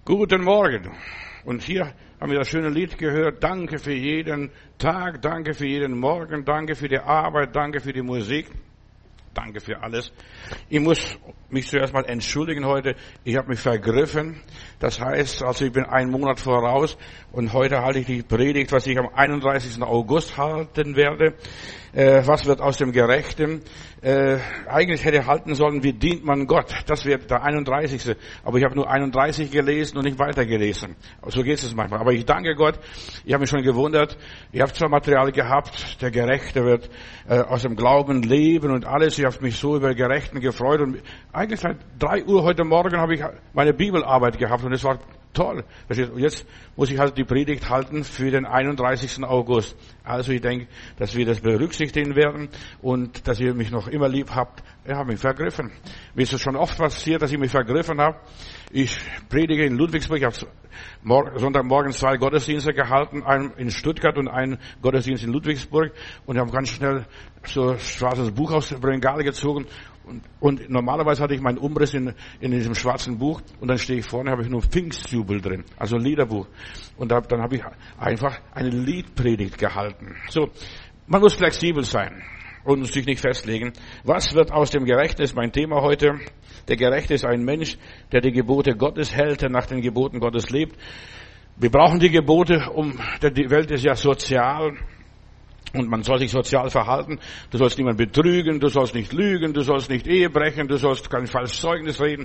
Guten Morgen. Und hier haben wir das schöne Lied gehört. Danke für jeden Tag, danke für jeden Morgen, danke für die Arbeit, danke für die Musik. Danke für alles. Ich muss mich zuerst mal entschuldigen heute. Ich habe mich vergriffen. Das heißt, also ich bin einen Monat voraus und heute halte ich die Predigt, was ich am 31. August halten werde. Was wird aus dem Gerechten? Eigentlich hätte halten sollen, wie dient man Gott? Das wäre der 31. Aber ich habe nur 31 gelesen und nicht weitergelesen. So geht es manchmal. Aber ich danke Gott. Ich habe mich schon gewundert. Ich habe zwar Material gehabt, der Gerechte wird aus dem Glauben leben und alles. Ich habe mich so über Gerechten gefreut. Und eigentlich seit 3 Uhr heute Morgen habe ich meine Bibelarbeit gehabt und es war toll. Und jetzt muss ich halt die Predigt halten für den 31. August. Also ich denke, dass wir das berücksichtigen werden und dass ihr mich noch immer lieb habt. Ich habe mich vergriffen. Mir ist es schon oft passiert, dass ich mich vergriffen habe. Ich predige in Ludwigsburg. Ich habe Sonntagmorgen 2 Gottesdienste gehalten, einen in Stuttgart und einen Gottesdienst in Ludwigsburg. Und ich habe ganz schnell so ein schwarzes Buch aus dem Regal gezogen. Und normalerweise hatte ich meinen Umriss in diesem schwarzen Buch und dann stehe ich vorne, habe ich nur Pfingstjubel drin, also ein Liederbuch. Und dann habe ich einfach eine Liedpredigt gehalten. So, man muss flexibel sein und sich nicht festlegen. Was wird aus dem Gerechten, ist mein Thema heute. Der Gerechte ist ein Mensch, der die Gebote Gottes hält, der nach den Geboten Gottes lebt. Wir brauchen die Gebote, die Welt ist ja sozial. Und man soll sich sozial verhalten. Du sollst niemanden betrügen, du sollst nicht lügen, du sollst nicht Ehe brechen, du sollst kein falsches Zeugnis reden.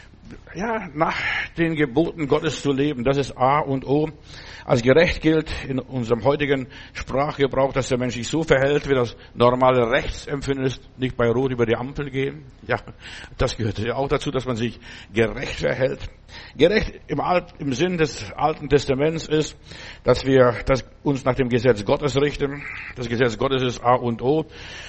Ja, nach den Geboten Gottes zu leben, das ist A und O. Als gerecht gilt in unserem heutigen Sprachgebrauch, dass der Mensch sich so verhält, wie das normale Rechtsempfinden ist, nicht bei Rot über die Ampel gehen. Ja, das gehört ja auch dazu, dass man sich gerecht verhält. Gerecht im Sinn des Alten Testaments ist, dass wir uns nach dem Gesetz Gottes richten. Das Gesetz Gottes ist A und O.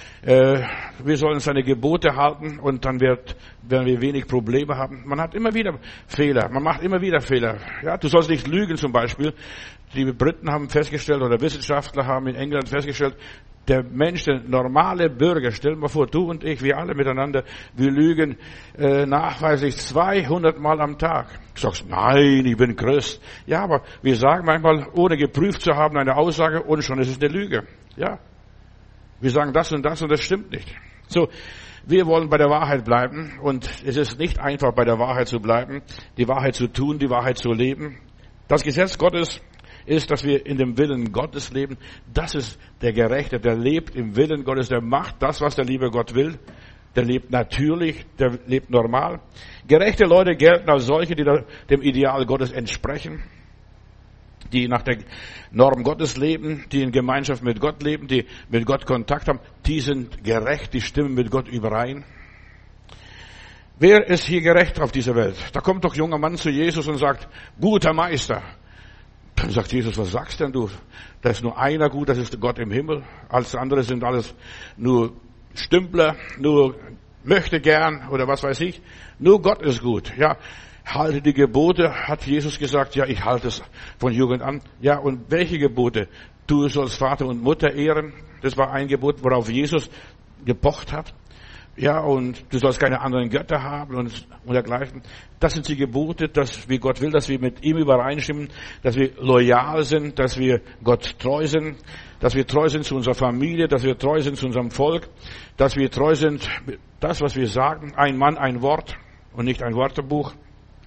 Wir sollen seine Gebote halten und dann werden wir wenig Probleme haben. Man hat immer wieder Fehler. Man macht immer wieder Fehler. Ja, du sollst nicht lügen zum Beispiel. Die Briten haben festgestellt oder Wissenschaftler haben in England festgestellt, der Mensch, der normale Bürger, stell dir mal vor, du und ich, wir alle miteinander, wir lügen nachweislich 200 Mal am Tag. Du sagst, nein, ich bin Christ. Ja, aber wir sagen manchmal, ohne geprüft zu haben, eine Aussage und schon ist es eine Lüge. Ja. Wir sagen das und das stimmt nicht. So, wir wollen bei der Wahrheit bleiben und es ist nicht einfach, bei der Wahrheit zu bleiben, die Wahrheit zu tun, die Wahrheit zu leben. Das Gesetz Gottes ist, dass wir in dem Willen Gottes leben. Das ist der Gerechte, der lebt im Willen Gottes, der macht das, was der liebe Gott will. Der lebt natürlich, der lebt normal. Gerechte Leute gelten als solche, die dem Ideal Gottes entsprechen, die nach der Norm Gottes leben, die in Gemeinschaft mit Gott leben, die mit Gott Kontakt haben, die sind gerecht, die stimmen mit Gott überein. Wer ist hier gerecht auf dieser Welt? Da kommt doch ein junger Mann zu Jesus und sagt, guter Meister. Dann sagt Jesus, was sagst denn du? Da ist nur einer gut, das ist Gott im Himmel. Alles andere sind alles nur Stümpler, nur möchte gern oder was weiß ich. Nur Gott ist gut, ja. Halte die Gebote, hat Jesus gesagt. Ja, ich halte es von Jugend an. Ja, und welche Gebote? Du sollst Vater und Mutter ehren. Das war ein Gebot, worauf Jesus gepocht hat. Ja, und du sollst keine anderen Götter haben und dergleichen. Das sind die Gebote, wie Gott will, dass wir mit ihm übereinstimmen, dass wir loyal sind, dass wir Gott treu sind, dass wir treu sind zu unserer Familie, dass wir treu sind zu unserem Volk, dass wir treu sind mit das, was wir sagen. Ein Mann, ein Wort und nicht ein Wörterbuch.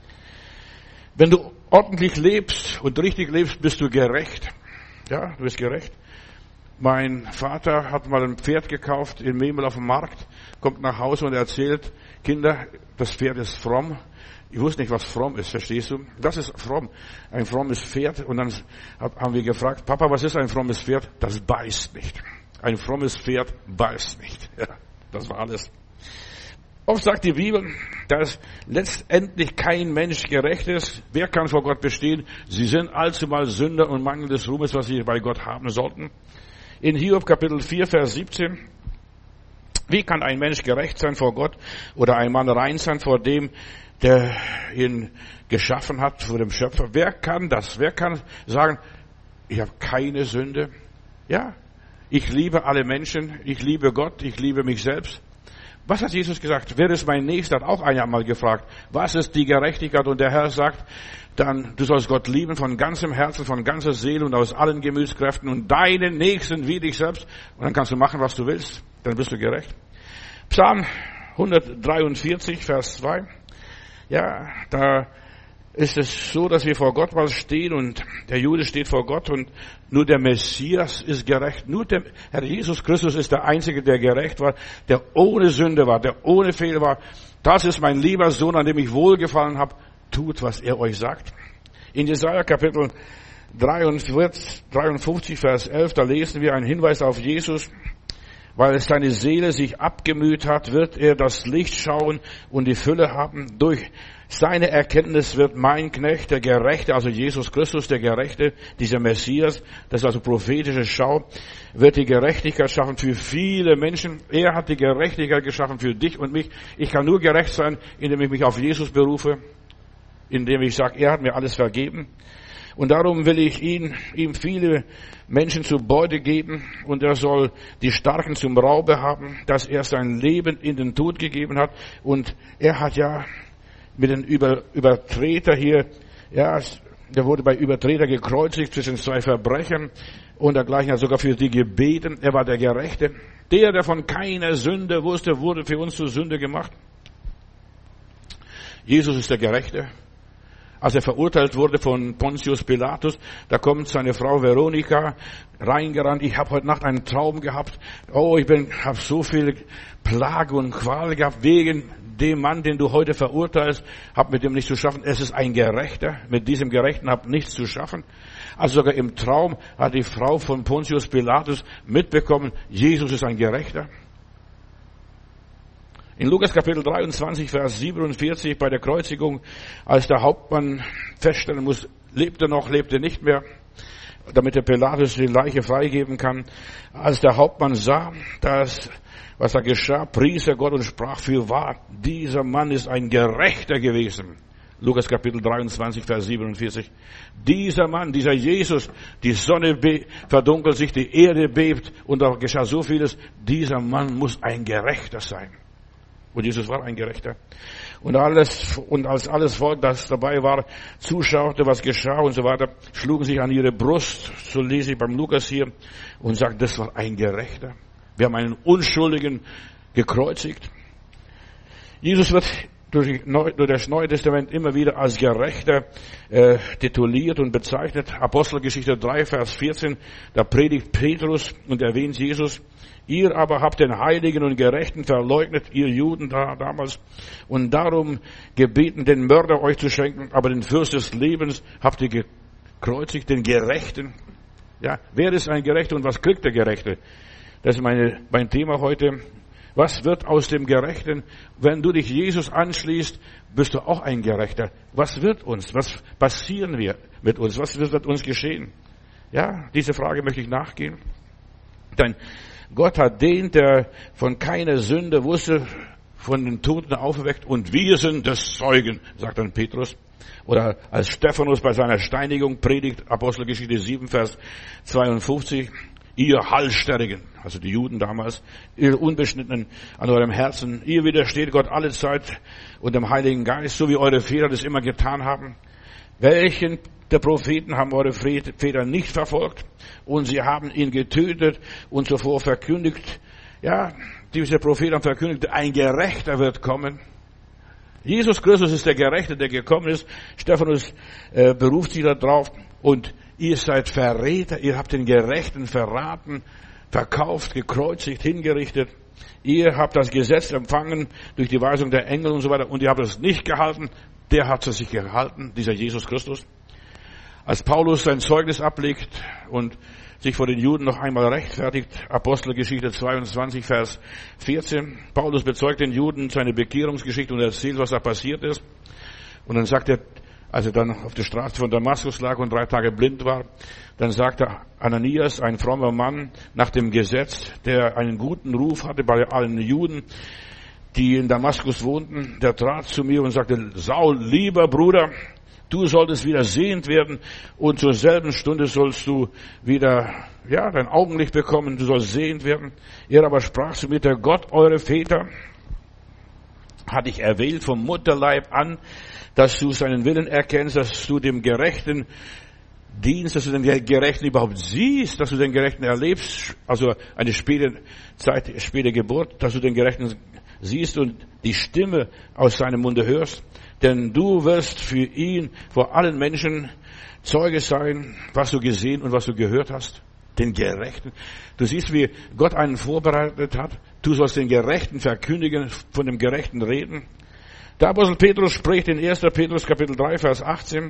Wenn du ordentlich lebst und richtig lebst, bist du gerecht. Ja, du bist gerecht. Mein Vater hat mal ein Pferd gekauft in Memel auf dem Markt, kommt nach Hause und erzählt, Kinder, das Pferd ist fromm. Ich wusste nicht, was fromm ist, verstehst du? Das ist fromm. Ein frommes Pferd. Und dann haben wir gefragt, Papa, was ist ein frommes Pferd? Das beißt nicht. Ein frommes Pferd beißt nicht. Ja, das war alles. Oft sagt die Bibel, dass letztendlich kein Mensch gerecht ist. Wer kann vor Gott bestehen? Sie sind allzumal Sünder und Mangel des Ruhmes, was sie bei Gott haben sollten. In Hiob Kapitel 4, Vers 17. Wie kann ein Mensch gerecht sein vor Gott oder ein Mann rein sein vor dem, der ihn geschaffen hat, vor dem Schöpfer? Wer kann das? Wer kann sagen, ich habe keine Sünde? Ja, ich liebe alle Menschen, ich liebe Gott, ich liebe mich selbst. Was hat Jesus gesagt? Wer ist mein Nächster? Hat auch einer einmal gefragt. Was ist die Gerechtigkeit? Und der Herr sagt, dann, du sollst Gott lieben von ganzem Herzen, von ganzer Seele und aus allen Gemütskräften und deinen Nächsten wie dich selbst. Und dann kannst du machen, was du willst. Dann bist du gerecht. Psalm 143, Vers 2. Ja, da ist es so, dass wir vor Gott mal stehen und der Jude steht vor Gott und nur der Messias ist gerecht. Nur der Herr Jesus Christus ist der Einzige, der gerecht war, der ohne Sünde war, der ohne Fehler war. Das ist mein lieber Sohn, an dem ich wohlgefallen habe. Tut, was er euch sagt. In Jesaja Kapitel 53, Vers 11, da lesen wir einen Hinweis auf Jesus. Weil seine Seele sich abgemüht hat, wird er das Licht schauen und die Fülle haben. Durch seine Erkenntnis wird mein Knecht, der Gerechte, also Jesus Christus, der Gerechte, dieser Messias, das ist also prophetische Schau, wird die Gerechtigkeit schaffen für viele Menschen. Er hat die Gerechtigkeit geschaffen für dich und mich. Ich kann nur gerecht sein, indem ich mich auf Jesus berufe, indem ich sage, er hat mir alles vergeben. Und darum will ich ihm viele Menschen zur Beute geben und er soll die Starken zum Raube haben, dass er sein Leben in den Tod gegeben hat. Und er hat ja mit den Übertreter hier, ja, der wurde bei Übertreter gekreuzigt zwischen zwei Verbrechern und dergleichen hat sogar für die gebeten. Er war der Gerechte. Der von keiner Sünde wusste, wurde für uns zur Sünde gemacht. Jesus ist der Gerechte. Als er verurteilt wurde von Pontius Pilatus, da kommt seine Frau Veronika reingerannt. Ich habe heute Nacht einen Traum gehabt. Oh, habe so viel Plage und Qual gehabt wegen dem Mann, den du heute verurteilst. Hab mit dem nichts zu schaffen. Es ist ein Gerechter. Mit diesem Gerechten hab nichts zu schaffen. Also sogar im Traum hat die Frau von Pontius Pilatus mitbekommen, Jesus ist ein Gerechter. In Lukas Kapitel 23, Vers 47 bei der Kreuzigung, als der Hauptmann feststellen muss, lebt er noch, lebt er nicht mehr, damit der Pilatus die Leiche freigeben kann. Als der Hauptmann sah, was da geschah, pries er Gott und sprach fürwahr, dieser Mann ist ein Gerechter gewesen. Lukas Kapitel 23, Vers 47. Dieser Mann, dieser Jesus, die Sonne verdunkelt sich, die Erde bebt und da geschah so vieles. Dieser Mann muss ein Gerechter sein. Und Jesus war ein Gerechter. Und als alles Volk, das dabei war, zuschaute, was geschah und so weiter, schlugen sich an ihre Brust, so lese ich beim Lukas hier, und sagten, das war ein Gerechter. Wir haben einen Unschuldigen gekreuzigt. Jesus wird durch das Neue Testament immer wieder als Gerechter tituliert und bezeichnet. Apostelgeschichte 3, Vers 14, da predigt Petrus und erwähnt Jesus. Ihr aber habt den Heiligen und Gerechten verleugnet, ihr Juden damals, und darum gebeten, den Mörder euch zu schenken, aber den Fürst des Lebens habt ihr gekreuzigt, den Gerechten. Ja, wer ist ein Gerechter und was kriegt der Gerechte? Das ist mein Thema heute. Was wird aus dem Gerechten? Wenn du dich Jesus anschließt, bist du auch ein Gerechter. Was wird uns? Was passieren wir mit uns? Was wird mit uns geschehen? Ja, diese Frage möchte ich nachgehen. Denn Gott hat den, der von keiner Sünde wusste, von den Toten auferweckt und wir sind des Zeugen, sagt dann Petrus. Oder als Stephanus bei seiner Steinigung predigt, Apostelgeschichte 7, Vers 52, ihr Halssterigen, also die Juden damals, ihr Unbeschnittenen an eurem Herzen, ihr widersteht Gott alle Zeit und dem Heiligen Geist, so wie eure Väter das immer getan haben. Welchen der Propheten haben eure Väter nicht verfolgt und sie haben ihn getötet und zuvor verkündigt, ja, diese Propheten haben verkündigt, ein Gerechter wird kommen. Jesus Christus ist der Gerechte, der gekommen ist. Stephanus beruft sich darauf und ihr seid Verräter, ihr habt den Gerechten verraten, verkauft, gekreuzigt, hingerichtet. Ihr habt das Gesetz empfangen durch die Weisung der Engel und so weiter und ihr habt es nicht gehalten. Der hat es sich gehalten, dieser Jesus Christus. Als Paulus sein Zeugnis ablegt und sich vor den Juden noch einmal rechtfertigt, Apostelgeschichte 22, Vers 14. Paulus bezeugt den Juden seine Bekehrungsgeschichte und erzählt, was da passiert ist. Und dann sagt er, als er dann auf der Straße von Damaskus lag und 3 Tage blind war, dann sagte Ananias, ein frommer Mann nach dem Gesetz, der einen guten Ruf hatte bei allen Juden, die in Damaskus wohnten, der trat zu mir und sagte, Saul, lieber Bruder, du solltest wieder sehend werden und zur selben Stunde sollst du wieder, dein Augenlicht bekommen, du sollst sehend werden. Er aber sprach zu mir, der Gott, eure Väter, hat dich erwählt vom Mutterleib an, dass du seinen Willen erkennst, dass du dem Gerechten dienst, dass du den Gerechten überhaupt siehst, dass du den Gerechten erlebst, also eine späte Zeit, späte Geburt, dass du den Gerechten siehst und die Stimme aus seinem Munde hörst. Denn du wirst für ihn vor allen Menschen Zeuge sein, was du gesehen und was du gehört hast. Den Gerechten. Du siehst, wie Gott einen vorbereitet hat. Du sollst den Gerechten verkündigen, von dem Gerechten reden. Der Apostel Petrus spricht in 1. Petrus Kapitel 3, Vers 18.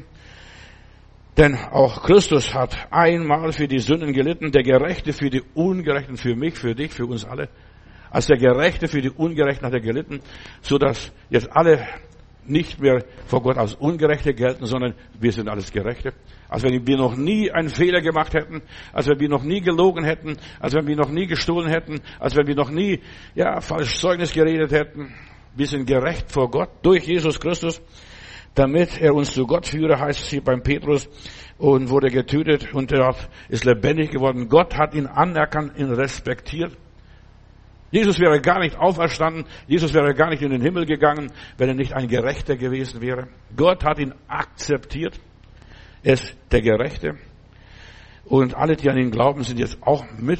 Denn auch Christus hat einmal für die Sünden gelitten, der Gerechte für die Ungerechten, für mich, für dich, für uns alle. Als der Gerechte für die Ungerechten hat er gelitten, so dass jetzt alle nicht mehr vor Gott als Ungerechte gelten, sondern wir sind alles Gerechte. Als wenn wir noch nie einen Fehler gemacht hätten, als wenn wir noch nie gelogen hätten, als wenn wir noch nie gestohlen hätten, als wenn wir noch nie, falsch Zeugnis geredet hätten. Wir sind gerecht vor Gott durch Jesus Christus, damit er uns zu Gott führe, heißt es hier beim Petrus, und wurde getötet und er ist lebendig geworden. Gott hat ihn anerkannt, ihn respektiert. Jesus wäre gar nicht auferstanden, Jesus wäre gar nicht in den Himmel gegangen, wenn er nicht ein Gerechter gewesen wäre. Gott hat ihn akzeptiert. Er ist der Gerechte. Und alle, die an ihn glauben, sind jetzt auch mit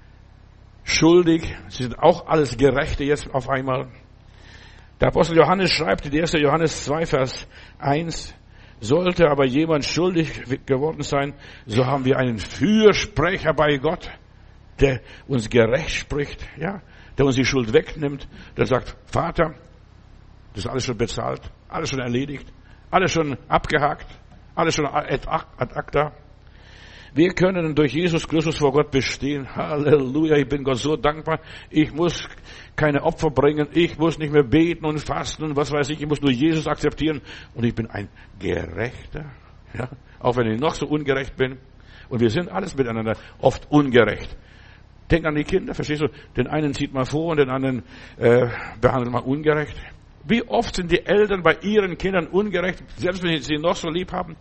schuldig. Sie sind auch alles Gerechte jetzt auf einmal. Der Apostel Johannes schreibt in 1. Johannes 2, Vers 1, sollte aber jemand schuldig geworden sein, so haben wir einen Fürsprecher bei Gott, der uns gerecht spricht, der uns die Schuld wegnimmt, der sagt, Vater, das ist alles schon bezahlt, alles schon erledigt, alles schon abgehakt, alles schon ad acta. Wir können durch Jesus Christus vor Gott bestehen. Halleluja, ich bin Gott so dankbar. Ich muss keine Opfer bringen, ich muss nicht mehr beten und fasten und was weiß ich muss nur Jesus akzeptieren und ich bin ein Gerechter, auch wenn ich noch so ungerecht bin. Und wir sind alles miteinander oft ungerecht. Denk an die Kinder, verstehst du? Den einen zieht man vor und den anderen behandelt man ungerecht. Wie oft sind die Eltern bei ihren Kindern ungerecht, selbst wenn sie noch so lieb haben?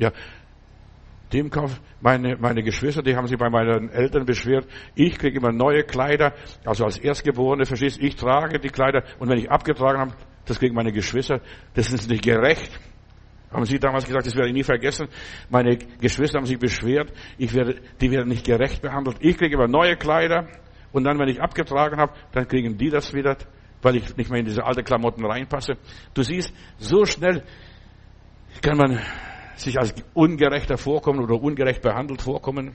Dem Kauf, meine Geschwister, die haben sich bei meinen Eltern beschwert. Ich kriege immer neue Kleider, also als Erstgeborene, verstehst du? Ich trage die Kleider und wenn ich abgetragen habe, das kriegen meine Geschwister. Das ist nicht gerecht. Haben sie damals gesagt, das werde ich nie vergessen. Meine Geschwister haben sich beschwert, die werden nicht gerecht behandelt. Ich kriege immer neue Kleider und dann, wenn ich abgetragen habe, dann kriegen die das wieder, weil ich nicht mehr in diese alten Klamotten reinpasse. Du siehst, so schnell kann man sich als ungerechter vorkommen oder ungerecht behandelt vorkommen.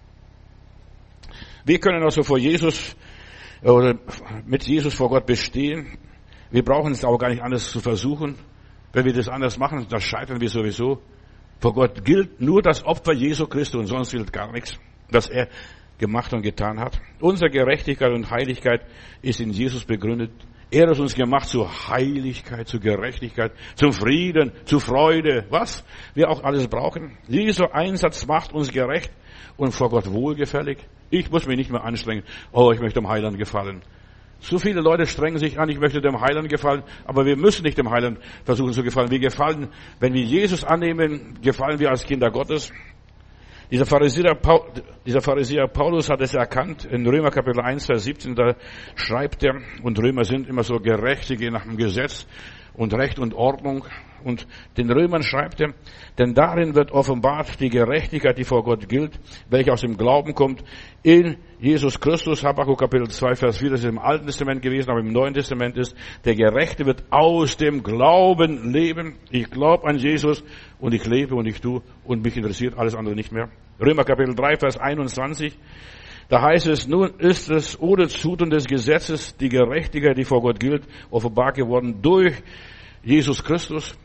Wir können also vor Jesus oder mit Jesus vor Gott bestehen. Wir brauchen es auch gar nicht anders zu versuchen. Wenn wir das anders machen, dann scheitern wir sowieso. Vor Gott gilt nur das Opfer Jesu Christi und sonst gilt gar nichts, das er gemacht und getan hat. Unsere Gerechtigkeit und Heiligkeit ist in Jesus begründet. Er hat uns gemacht zur Heiligkeit, zur Gerechtigkeit, zum Frieden, zur Freude, was wir auch alles brauchen. Jesu Einsatz macht uns gerecht und vor Gott wohlgefällig. Ich muss mich nicht mehr anstrengen. Ich möchte dem Heiland gefallen. So viele Leute strengen sich an, ich möchte dem Heiland gefallen, aber wir müssen nicht dem Heiland versuchen zu gefallen. Wir gefallen, wenn wir Jesus annehmen, gefallen wir als Kinder Gottes. Dieser Pharisäer Paulus hat es erkannt, in Römer Kapitel 1, Vers 17, da schreibt er, und Römer sind immer so Gerechtige nach dem Gesetz und Recht und Ordnung. Und den Römern schreibt er, denn darin wird offenbart die Gerechtigkeit, die vor Gott gilt, welche aus dem Glauben kommt, in Jesus Christus. Habakkuk Kapitel 2, Vers 4, das ist im Alten Testament gewesen, aber im Neuen Testament ist, der Gerechte wird aus dem Glauben leben. Ich glaube an Jesus und ich lebe und ich tue und mich interessiert alles andere nicht mehr. Römer Kapitel 3, Vers 21, da heißt es, nun ist es ohne Zutun des Gesetzes die Gerechtigkeit, die vor Gott gilt, offenbar geworden durch Jesus Christus.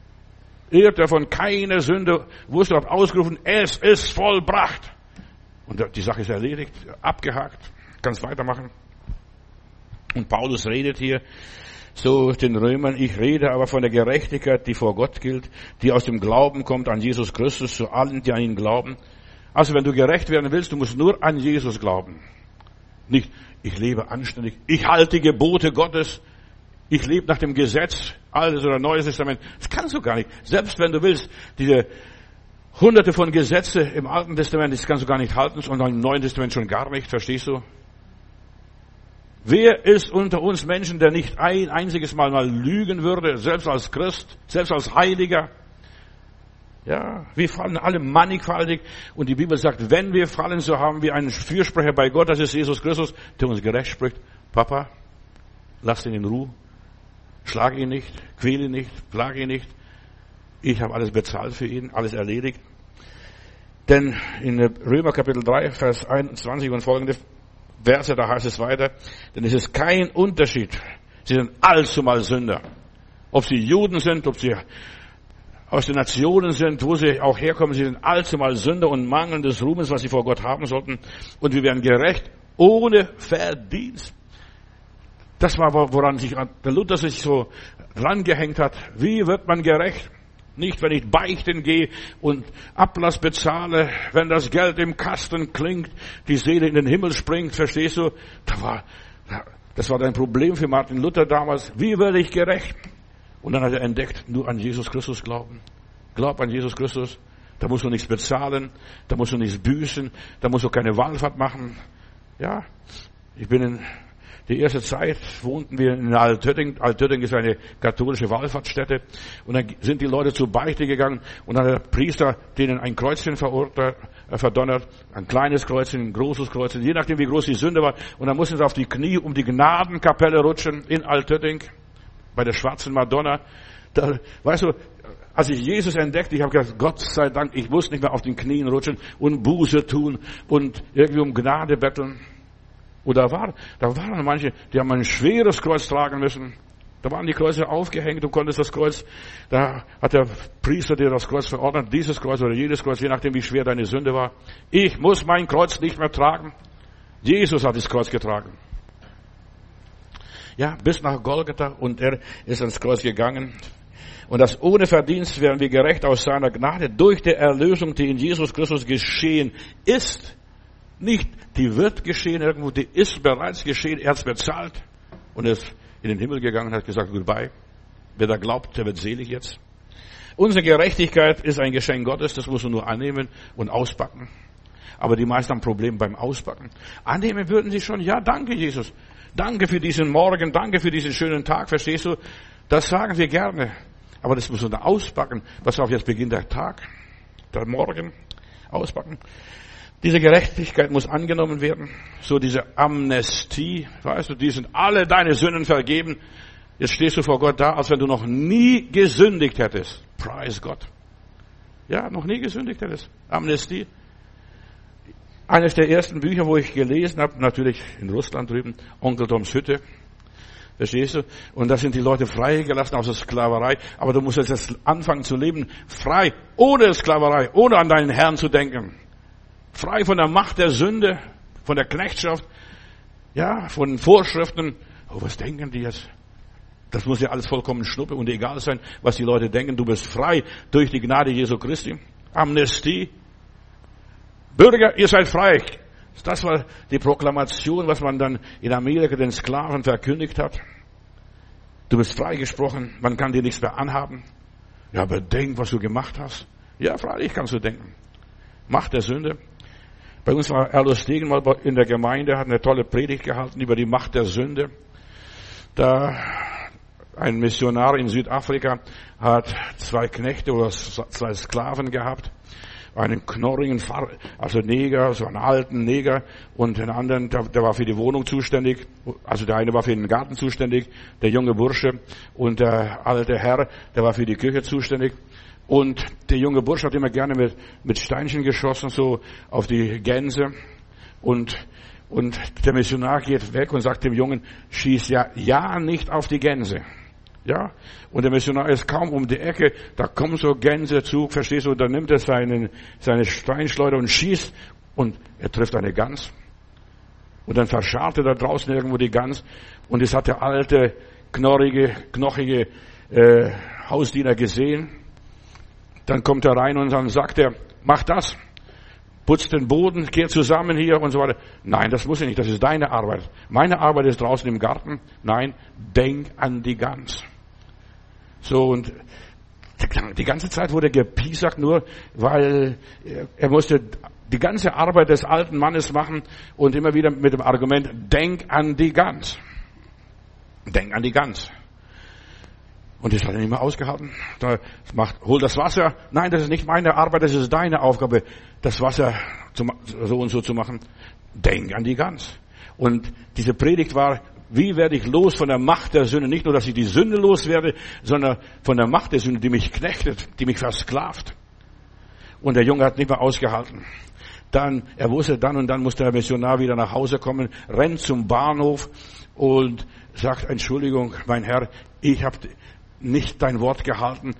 Er, der von keiner Sünde wusste, hat ausgerufen, es ist vollbracht. Und die Sache ist erledigt, abgehakt, kannst weitermachen. Und Paulus redet hier so den Römern, ich rede aber von der Gerechtigkeit, die vor Gott gilt, die aus dem Glauben kommt an Jesus Christus, zu allen, die an ihn glauben. Also wenn du gerecht werden willst, du musst nur an Jesus glauben. Nicht, ich lebe anständig, ich halte die Gebote Gottes, ich lebe nach dem Gesetz, Altes oder Neues Testament. Das kannst du gar nicht. Selbst wenn du willst, diese Hunderte von Gesetze im Alten Testament, das kannst du gar nicht halten und im Neuen Testament schon gar nicht, verstehst du? Wer ist unter uns Menschen, der nicht ein einziges Mal lügen würde, selbst als Christ, selbst als Heiliger? Ja, wir fallen alle mannigfaltig. Und die Bibel sagt, wenn wir fallen, so haben wir einen Fürsprecher bei Gott, das ist Jesus Christus, der uns gerecht spricht. Papa, lass ihn in Ruhe. Schlag ihn nicht, quäle ihn nicht, plage ihn nicht. Ich habe alles bezahlt für ihn, alles erledigt. Denn in Römer Kapitel 3, Vers 21 und folgende Verse, da heißt es weiter, denn es ist kein Unterschied. Sie sind allzumal Sünder. Ob sie Juden sind, ob sie aus den Nationen sind, wo sie auch herkommen, sie sind allzumal Sünder und mangeln des Ruhmes, was sie vor Gott haben sollten. Und wir werden gerecht ohne Verdienst. Das war, woran sich der Luther sich so rangehängt hat. Wie wird man gerecht? Nicht, wenn ich beichten gehe und Ablass bezahle, wenn das Geld im Kasten klingt, die Seele in den Himmel springt, verstehst du? Das war ein Problem für Martin Luther damals. Wie werde ich gerecht? Und dann hat er entdeckt, nur an Jesus Christus glauben. Glaub an Jesus Christus. Da musst du nichts bezahlen, da musst du nichts büßen, da musst du keine Wallfahrt machen. Ja, ich bin in die erste Zeit wohnten wir in Altötting. Altötting ist eine katholische Wallfahrtsstätte. Und dann sind die Leute zur Beichte gegangen und dann hat der Priester denen ein Kreuzchen verdonnert. Ein kleines Kreuzchen, ein großes Kreuzchen, je nachdem wie groß die Sünde war. Und dann mussten sie auf die Knie um die Gnadenkapelle rutschen in Altötting bei der schwarzen Madonna. Da, weißt du, als ich Jesus entdeckte, ich habe gesagt, Gott sei Dank, ich muss nicht mehr auf den Knien rutschen und Buße tun und irgendwie um Gnade betteln. Und da waren manche, die haben ein schweres Kreuz tragen müssen. Da waren die Kreuze aufgehängt, du konntest das Kreuz, da hat der Priester dir das Kreuz verordnet, dieses Kreuz oder jedes Kreuz, je nachdem wie schwer deine Sünde war. Ich muss mein Kreuz nicht mehr tragen. Jesus hat das Kreuz getragen. Ja, bis nach Golgatha und er ist ans Kreuz gegangen. Und das ohne Verdienst werden wir gerecht aus seiner Gnade durch die Erlösung, die in Jesus Christus geschehen ist. Nicht, die wird geschehen irgendwo, die ist bereits geschehen, er hat es bezahlt und er ist in den Himmel gegangen und hat gesagt, goodbye. Wer da glaubt, der wird selig jetzt. Unsere Gerechtigkeit ist ein Geschenk Gottes, das musst du nur annehmen und auspacken. Aber die meisten haben Probleme beim Auspacken. Annehmen würden sie schon, ja, danke Jesus. Danke für diesen Morgen, danke für diesen schönen Tag, verstehst du? Das sagen wir gerne. Aber das musst du dann auspacken. Pass auf, jetzt beginnt der Tag, der Morgen, auspacken. Diese Gerechtigkeit muss angenommen werden. So diese Amnestie, weißt du, die sind alle deine Sünden vergeben. Jetzt stehst du vor Gott da, als wenn du noch nie gesündigt hättest. Preis Gott. Ja, noch nie gesündigt hättest. Amnestie. Eines der ersten Bücher, wo ich gelesen habe, natürlich in Russland drüben, Onkel Toms Hütte. Verstehst du? Und da sind die Leute freigelassen aus der Sklaverei. Aber du musst jetzt anfangen zu leben, frei, ohne Sklaverei, ohne an deinen Herrn zu denken. Frei von der Macht der Sünde, von der Knechtschaft, ja, von Vorschriften. Oh, was denken die jetzt? Das muss ja alles vollkommen schnuppe und egal sein, was die Leute denken. Du bist frei durch die Gnade Jesu Christi. Amnestie. Bürger, ihr seid frei. Das war die Proklamation, was man dann in Amerika den Sklaven verkündigt hat. Du bist freigesprochen, man kann dir nichts mehr anhaben. Ja, aber denk, was du gemacht hast. Ja, freilich kannst du denken. Macht der Sünde. Bei uns war Erlos Stegen mal in der Gemeinde, hat eine tolle Predigt gehalten über die Macht der Sünde. Da ein Missionar in Südafrika hat 2 Knechte oder 2 Sklaven gehabt. Einen knorrigen, also Neger, so einen alten Neger und den anderen, der war für die Wohnung zuständig. Also der eine war für den Garten zuständig, der junge Bursche, und der alte Herr, der war für die Küche zuständig. Und der junge Bursch hat immer gerne mit Steinchen geschossen, so auf die Gänse. Und der Missionar geht weg und sagt dem Jungen, schieß ja nicht auf die Gänse. Ja? Und der Missionar ist kaum um die Ecke, da kommen so Gänsezug, verstehst du, da nimmt er seine Steinschleuder und schießt und er trifft eine Gans. Und dann verscharrt er da draußen irgendwo die Gans und das hat der alte, knochige Hausdiener gesehen. Dann kommt er rein und dann sagt er, mach das, putz den Boden, geh zusammen hier und so weiter. Nein, das muss ich nicht, das ist deine Arbeit. Meine Arbeit ist draußen im Garten. Nein, denk an die Gans. So, und Die ganze Zeit wurde gepiesackt, nur weil er musste die ganze Arbeit des alten Mannes machen und immer wieder mit dem Argument, denk an die Gans. Denk an die Gans. Und das hat er nicht mehr ausgehalten. Hol das Wasser. Nein, das ist nicht meine Arbeit, das ist deine Aufgabe, das Wasser so und so zu machen. Denk an die Gans. Und diese Predigt war, wie werde ich los von der Macht der Sünde? Nicht nur, dass ich die Sünde loswerde, sondern von der Macht der Sünde, die mich knechtet, die mich versklavt. Und der Junge hat nicht mehr ausgehalten. Er wusste, dann und dann muss der Missionar wieder nach Hause kommen, rennt zum Bahnhof und sagt, Entschuldigung, mein Herr, ich habe nicht dein Wort gehalten.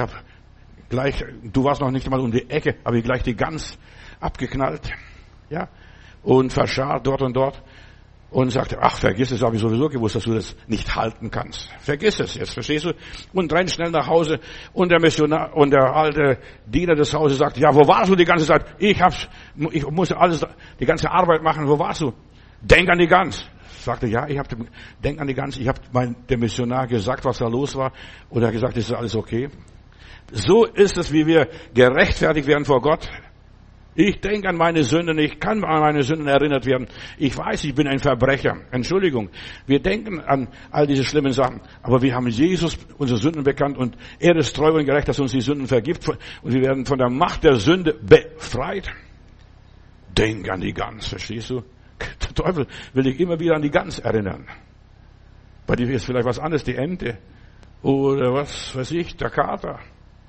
Du warst noch nicht mal um die Ecke, habe ich gleich die Gans abgeknallt. Ja, und verscharrt dort und dort. Und sagte, ach, vergiss es, habe ich sowieso gewusst, dass du das nicht halten kannst. Vergiss es jetzt, verstehst du? Und rennt schnell nach Hause. Und der Missionar und der alte Diener des Hauses sagt, ja, wo warst du die ganze Zeit? Ich musste die ganze Arbeit machen, wo warst du? Denk an die Gans. Sagte, ja, denk an die Gans. Ich habe dem Missionar gesagt, was da los war. Und er hat gesagt, ist alles okay? So ist es, wie wir gerechtfertigt werden vor Gott. Ich denke an meine Sünden, ich kann an meine Sünden erinnert werden. Ich weiß, ich bin ein Verbrecher. Entschuldigung. Wir denken an all diese schlimmen Sachen. Aber wir haben Jesus unsere Sünden bekannt und er ist treu und gerecht, dass er uns die Sünden vergibt. Und wir werden von der Macht der Sünde befreit. Denk an die Gans, verstehst du? Der Teufel will dich immer wieder an die Gans erinnern. Bei dir ist vielleicht was anderes, die Ente. Oder was weiß ich, der Kater.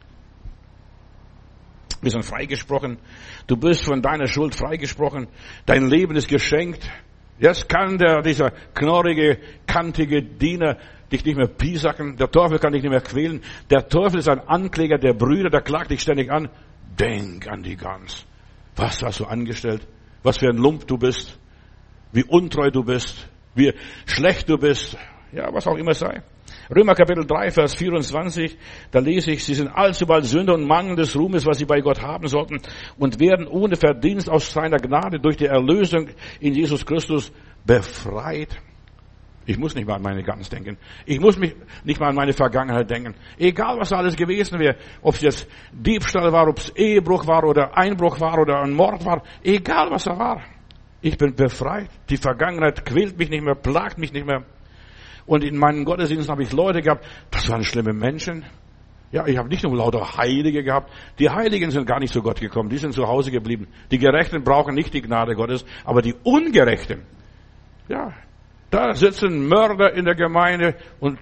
Wir sind freigesprochen. Du bist von deiner Schuld freigesprochen. Dein Leben ist geschenkt. Jetzt kann dieser knorrige, kantige Diener dich nicht mehr piesacken. Der Teufel kann dich nicht mehr quälen. Der Teufel ist ein Ankläger der Brüder, der klagt dich ständig an. Denk an die Gans. Was hast du angestellt? Was für ein Lump du bist. Wie untreu du bist. Wie schlecht du bist. Ja, was auch immer sei. Römer Kapitel 3, Vers 24, da lese ich, sie sind allzubald Sünder und Mangel des Ruhmes, was sie bei Gott haben sollten, und werden ohne Verdienst aus seiner Gnade durch die Erlösung in Jesus Christus befreit. Ich muss nicht mal an meine Gans denken. Ich muss mich nicht mal an meine Vergangenheit denken. Egal, was da alles gewesen wäre, ob es jetzt Diebstahl war, ob es Ehebruch war oder Einbruch war oder ein Mord war, egal, was da war. Ich bin befreit. Die Vergangenheit quält mich nicht mehr, plagt mich nicht mehr. Und in meinen Gottesdiensten habe ich Leute gehabt, das waren schlimme Menschen. Ja, ich habe nicht nur lauter Heilige gehabt. Die Heiligen sind gar nicht zu Gott gekommen, die sind zu Hause geblieben. Die Gerechten brauchen nicht die Gnade Gottes, aber die Ungerechten, ja, da sitzen Mörder in der Gemeinde und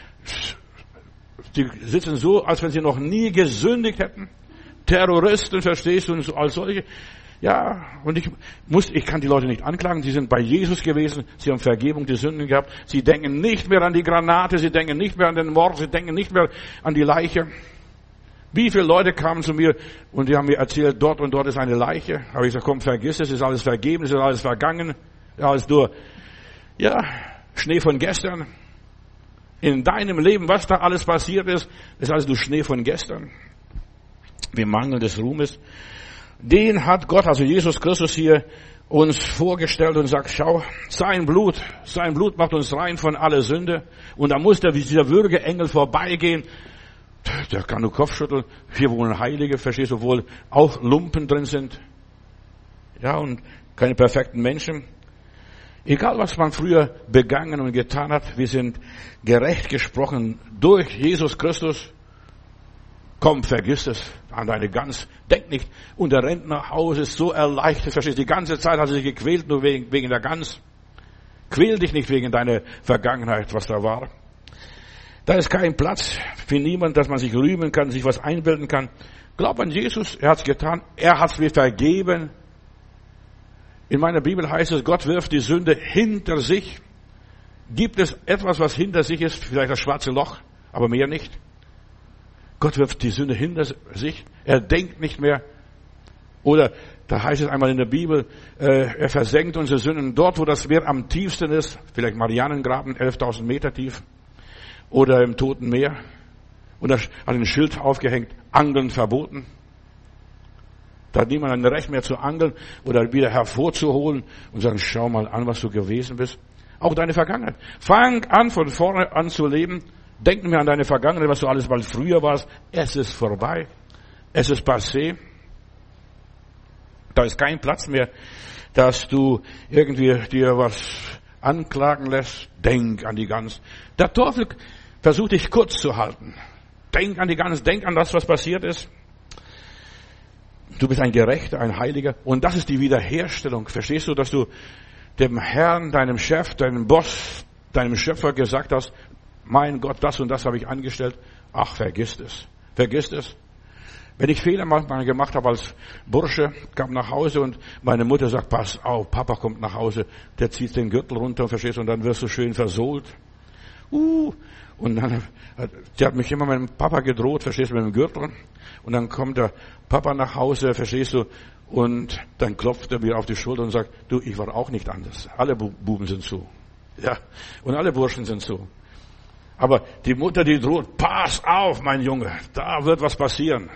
die sitzen so, als wenn sie noch nie gesündigt hätten. Terroristen, verstehst du, und als solche. Ja, und ich kann die Leute nicht anklagen. Sie sind bei Jesus gewesen. Sie haben Vergebung der Sünden gehabt. Sie denken nicht mehr an die Granate. Sie denken nicht mehr an den Mord. Sie denken nicht mehr an die Leiche. Wie viele Leute kamen zu mir und die haben mir erzählt, dort und dort ist eine Leiche. Habe ich gesagt, komm, vergiss es. Ist alles vergeben. Ist alles vergangen. Ja, ist nur, ja, Schnee von gestern. In deinem Leben, was da alles passiert ist alles nur Schnee von gestern. Wir Mangel des Ruhmes. Den hat Gott, also Jesus Christus hier, uns vorgestellt und sagt, schau, sein Blut macht uns rein von aller Sünde. Und da muss dieser würdige Engel vorbeigehen. Der kann nur Kopf schütteln. Hier wohnen Heilige, verstehst du, obwohl auch Lumpen drin sind. Ja, und keine perfekten Menschen. Egal, was man früher begangen und getan hat, wir sind gerecht gesprochen durch Jesus Christus. Komm, vergiss es an deine Gans. Denk nicht. Und der rennt nach Hause, ist so erleichtert. Verstehst du, die ganze Zeit hat er sich gequält, nur wegen der Gans. Quäl dich nicht wegen deiner Vergangenheit, was da war. Da ist kein Platz für niemand, dass man sich rühmen kann, sich was einbilden kann. Glaub an Jesus, er hat's getan. Er hat's mir vergeben. In meiner Bibel heißt es, Gott wirft die Sünde hinter sich. Gibt es etwas, was hinter sich ist? Vielleicht das schwarze Loch, aber mehr nicht. Gott wirft die Sünde hinter sich. Er denkt nicht mehr. Oder da heißt es einmal in der Bibel, er versenkt unsere Sünden dort, wo das Meer am tiefsten ist. Vielleicht Marianengraben, 11.000 Meter tief. Oder im Toten Meer. Und da hat ein Schild aufgehängt, Angeln verboten. Da hat niemand ein Recht mehr zu angeln oder wieder hervorzuholen und sagen, schau mal an, was du gewesen bist. Auch deine Vergangenheit. Fang an, von vorne an zu leben. Denk nicht mehr an deine Vergangenheit, was du alles mal früher warst. Es ist vorbei. Es ist passé. Da ist kein Platz mehr, dass du irgendwie dir was anklagen lässt. Denk an die Gans. Der Teufel versucht dich kurz zu halten. Denk an die Gans, denk an das, was passiert ist. Du bist ein Gerechter, ein Heiliger. Und das ist die Wiederherstellung. Verstehst du, dass du dem Herrn, deinem Chef, deinem Boss, deinem Schöpfer gesagt hast, mein Gott, das und das habe ich angestellt. Ach, vergiss es. Vergiss es. Wenn ich Fehler manchmal gemacht habe als Bursche, kam nach Hause und meine Mutter sagt, pass auf, Papa kommt nach Hause, der zieht den Gürtel runter, verstehst du, und dann wirst du schön versohlt. Und dann, die hat mich immer mit dem Papa gedroht, verstehst du, mit dem Gürtel. Und dann kommt der Papa nach Hause, verstehst du, und dann klopft er mir auf die Schulter und sagt, du, ich war auch nicht anders. Alle Buben sind so. Ja, und alle Burschen sind so. Aber die Mutter, die droht, pass auf, mein Junge, da wird was passieren.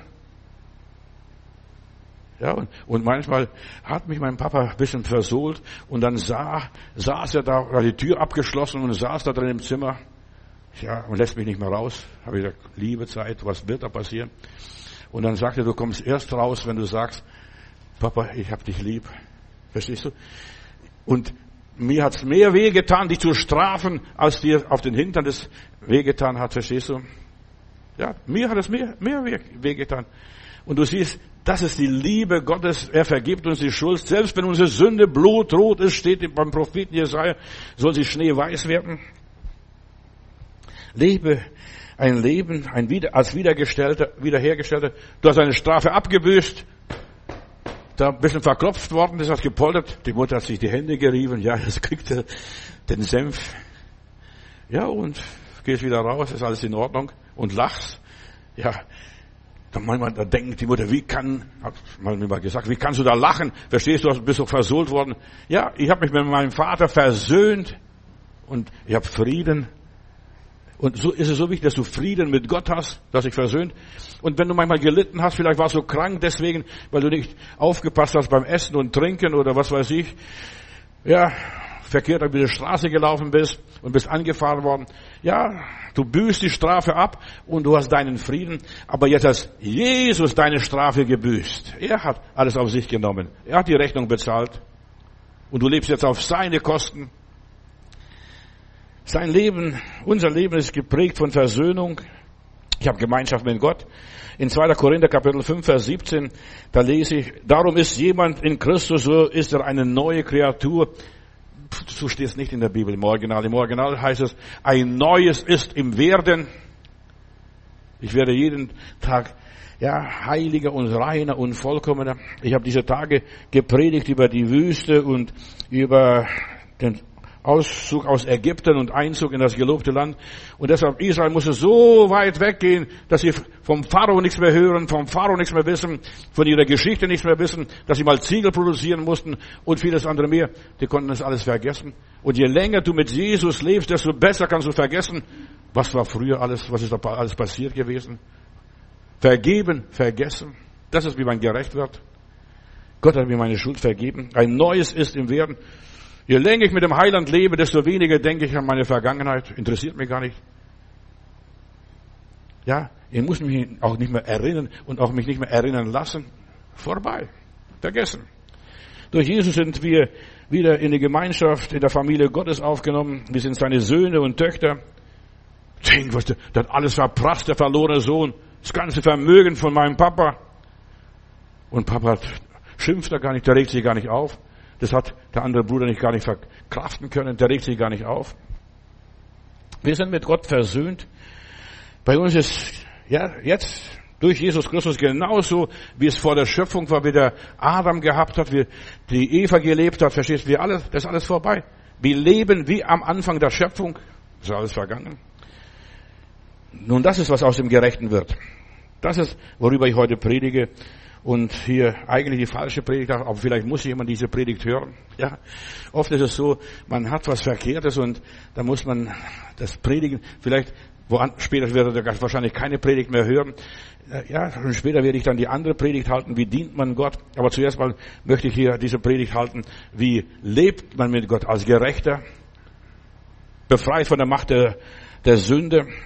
Ja, und manchmal hat mich mein Papa ein bisschen versohlt und dann saß er da, war die Tür abgeschlossen und saß da drin im Zimmer. Ja, und lässt mich nicht mehr raus. Habe ich gesagt, liebe Zeit, was wird da passieren? Und dann sagte er, du kommst erst raus, wenn du sagst, Papa, ich hab dich lieb. Verstehst du? Und mir hat's mehr wehgetan, dich zu strafen, als dir auf den Hintern das wehgetan hat. Verstehst du? Ja, mir hat es mehr wehgetan. Und du siehst, das ist die Liebe Gottes. Er vergibt uns die Schuld. Selbst wenn unsere Sünde blutrot ist, steht beim Propheten Jesaja, soll sie schneeweiß werden. Lebe ein Leben als Wiederhergestellter. Du hast eine Strafe abgebüßt. Da ein bisschen verklopft worden, das hat gepoltert. Die Mutter hat sich die Hände gerieben. Ja, jetzt kriegt er den Senf. Ja, und gehst wieder raus, ist alles in Ordnung. Und lachst. Ja, da denkt die Mutter, hat man mir mal gesagt, wie kannst du da lachen? Verstehst du, bist doch versohlt worden. Ja, ich habe mich mit meinem Vater versöhnt. Und ich habe Frieden. Und so ist es so wichtig, dass du Frieden mit Gott hast, dass dich versöhnt. Und wenn du manchmal gelitten hast, vielleicht warst du krank deswegen, weil du nicht aufgepasst hast beim Essen und Trinken oder was weiß ich, ja, verkehrt über die Straße gelaufen bist und bist angefahren worden. Ja, du büßt die Strafe ab und du hast deinen Frieden. Aber jetzt hat Jesus deine Strafe gebüßt. Er hat alles auf sich genommen. Er hat die Rechnung bezahlt. Und du lebst jetzt auf seine Kosten. Unser Leben ist geprägt von Versöhnung. Ich habe Gemeinschaft mit Gott. In 2. Korinther Kapitel 5, Vers 17, da lese ich, darum ist jemand in Christus, so ist er eine neue Kreatur. So steht es nicht in der Bibel im Original. Im Original heißt es, ein Neues ist im Werden. Ich werde jeden Tag heiliger und reiner und vollkommener. Ich habe diese Tage gepredigt über die Wüste und über den Auszug aus Ägypten und Einzug in das gelobte Land. Und deshalb, Israel musste so weit weggehen, dass sie vom Pharao nichts mehr hören, vom Pharao nichts mehr wissen, von ihrer Geschichte nichts mehr wissen, dass sie mal Ziegel produzieren mussten und vieles andere mehr. Die konnten das alles vergessen. Und je länger du mit Jesus lebst, desto besser kannst du vergessen, was war früher alles, was ist da alles passiert gewesen. Vergeben, vergessen. Das ist, wie man gerecht wird. Gott hat mir meine Schuld vergeben. Ein Neues ist im Werden. Je länger ich mit dem Heiland lebe, desto weniger denke ich an meine Vergangenheit. Interessiert mich gar nicht. Ja, ich muss mich auch nicht mehr erinnern und auch mich nicht mehr erinnern lassen. Vorbei. Vergessen. Durch Jesus sind wir wieder in die Gemeinschaft, in der Familie Gottes aufgenommen. Wir sind seine Söhne und Töchter. Denk, was der hat alles verprasst, der verlorene Sohn. Das ganze Vermögen von meinem Papa. Und Papa schimpft da gar nicht, der regt sich gar nicht auf. Das hat der andere Bruder gar nicht verkraften können, der regt sich gar nicht auf. Wir sind mit Gott versöhnt. Bei uns ist jetzt durch Jesus Christus genauso, wie es vor der Schöpfung war, wie der Adam gehabt hat, wie die Eva gelebt hat, verstehst du, das ist alles vorbei. Wir leben wie am Anfang der Schöpfung. Das ist alles vergangen. Nun, das ist, was aus dem Gerechten wird. Das ist, worüber ich heute predige. Und hier eigentlich die falsche Predigt, aber vielleicht muss jemand diese Predigt hören. Ja, oft ist es so, man hat was Verkehrtes und da muss man das predigen. Vielleicht später wird er wahrscheinlich keine Predigt mehr hören. Ja, und später werde ich dann die andere Predigt halten, wie dient man Gott. Aber zuerst mal möchte ich hier diese Predigt halten, wie lebt man mit Gott als Gerechter, befreit von der Macht der Sünde.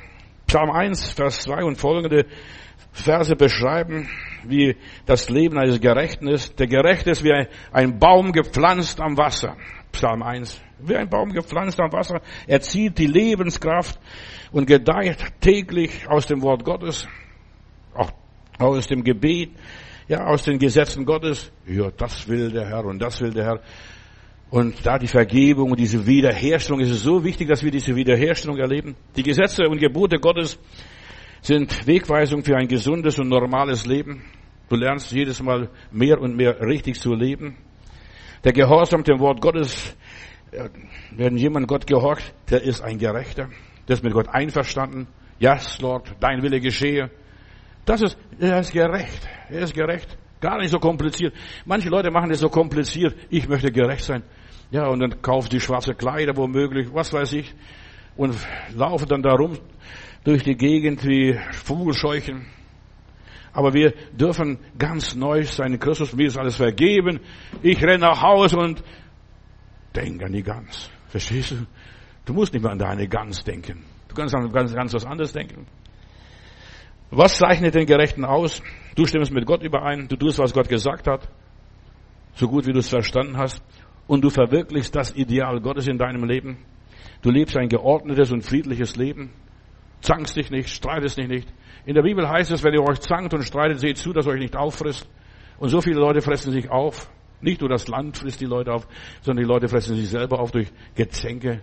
Psalm 1, Vers 2 und folgende Verse beschreiben, wie das Leben eines Gerechten ist. Der Gerechte ist wie ein Baum gepflanzt am Wasser. Psalm 1. Wie ein Baum gepflanzt am Wasser. Er zieht die Lebenskraft und gedeiht täglich aus dem Wort Gottes, auch aus dem Gebet, ja, aus den Gesetzen Gottes. Ja, das will der Herr und das will der Herr. Und da die Vergebung und diese Wiederherstellung, ist es so wichtig, dass wir diese Wiederherstellung erleben. Die Gesetze und Gebote Gottes sind Wegweisung für ein gesundes und normales Leben. Du lernst jedes Mal mehr und mehr richtig zu leben. Der Gehorsam dem Wort Gottes, wenn jemand Gott gehorcht, der ist ein Gerechter. Der ist mit Gott einverstanden. Yes, Lord, dein Wille geschehe. Er ist gerecht. Er ist gerecht. Gar nicht so kompliziert. Manche Leute machen es so kompliziert. Ich möchte gerecht sein. Ja, und dann kaufen die schwarze Kleider womöglich, was weiß ich, und laufen dann da rum durch die Gegend wie Vogelscheuchen. Aber wir dürfen ganz neu sein in Christus. Mir ist alles vergeben. Ich renne nach Hause und denke an die Gans. Verstehst du? Du musst nicht mehr an deine Gans denken. Du kannst an ganz was anderes denken. Was zeichnet den Gerechten aus? Du stimmst mit Gott überein. Du tust, was Gott gesagt hat. So gut, wie du es verstanden hast. Und du verwirklichst das Ideal Gottes in deinem Leben. Du lebst ein geordnetes und friedliches Leben. Zankst dich nicht, streitest dich nicht. In der Bibel heißt es, wenn ihr euch zankt und streitet, seht zu, dass ihr euch nicht auffrisst. Und so viele Leute fressen sich auf. Nicht nur das Land frisst die Leute auf, sondern die Leute fressen sich selber auf durch Gezänke.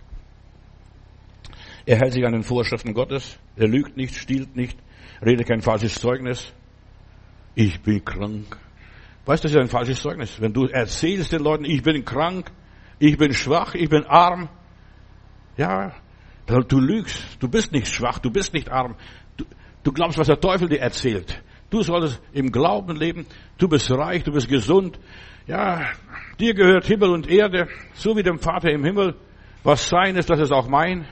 Er hält sich an den Vorschriften Gottes. Er lügt nicht, stiehlt nicht, redet kein falsches Zeugnis. Ich bin krank. Weißt du, das ist ein falsches Zeugnis. Wenn du erzählst den Leuten, ich bin krank, ich bin schwach, ich bin arm. Ja, du lügst. Du bist nicht schwach, du bist nicht arm. Du glaubst, was der Teufel dir erzählt. Du solltest im Glauben leben. Du bist reich, du bist gesund. Ja, dir gehört Himmel und Erde, so wie dem Vater im Himmel. Was sein ist, das ist auch mein.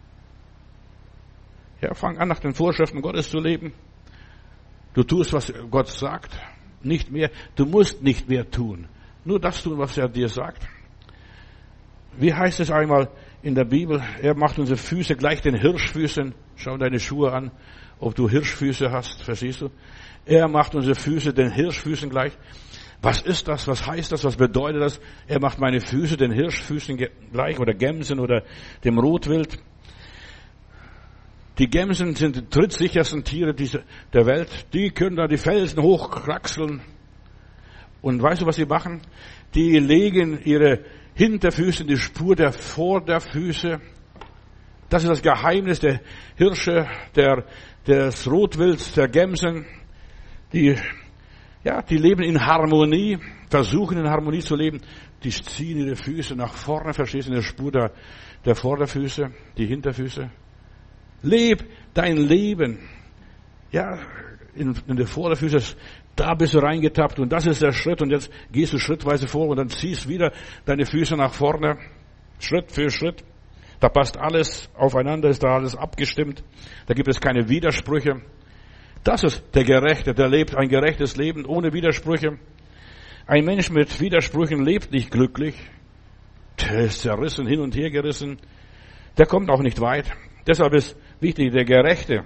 Ja, fang an, nach den Vorschriften Gottes zu leben. Du tust, was Gott sagt. Nicht mehr. Du musst nicht mehr tun. Nur das tun, was er dir sagt. Wie heißt es einmal in der Bibel? Er macht unsere Füße gleich den Hirschfüßen. Schau deine Schuhe an, ob du Hirschfüße hast. Verstehst du? Er macht unsere Füße den Hirschfüßen gleich. Was ist das? Was heißt das? Was bedeutet das? Er macht meine Füße den Hirschfüßen gleich oder Gämsen oder dem Rotwild. Die Gämsen sind die trittsichersten Tiere der Welt. Die können da die Felsen hochkraxeln. Und weißt du, was sie machen? Die legen ihre Hinterfüße in die Spur der Vorderfüße. Das ist das Geheimnis der Hirsche, des Rotwilds, der Gämsen. Die leben in Harmonie, versuchen in Harmonie zu leben. Die ziehen ihre Füße nach vorne, verstehst du, in der Spur der Vorderfüße, die Hinterfüße. Leb dein Leben. Ja, in der Vorderfüße, da bist du reingetappt und das ist der Schritt und jetzt gehst du schrittweise vor und dann ziehst wieder deine Füße nach vorne, Schritt für Schritt. Da passt alles aufeinander, ist da alles abgestimmt. Da gibt es keine Widersprüche. Das ist der Gerechte, der lebt ein gerechtes Leben ohne Widersprüche. Ein Mensch mit Widersprüchen lebt nicht glücklich. Der ist zerrissen, hin und her gerissen. Der kommt auch nicht weit. Deshalb ist wichtig, der Gerechte,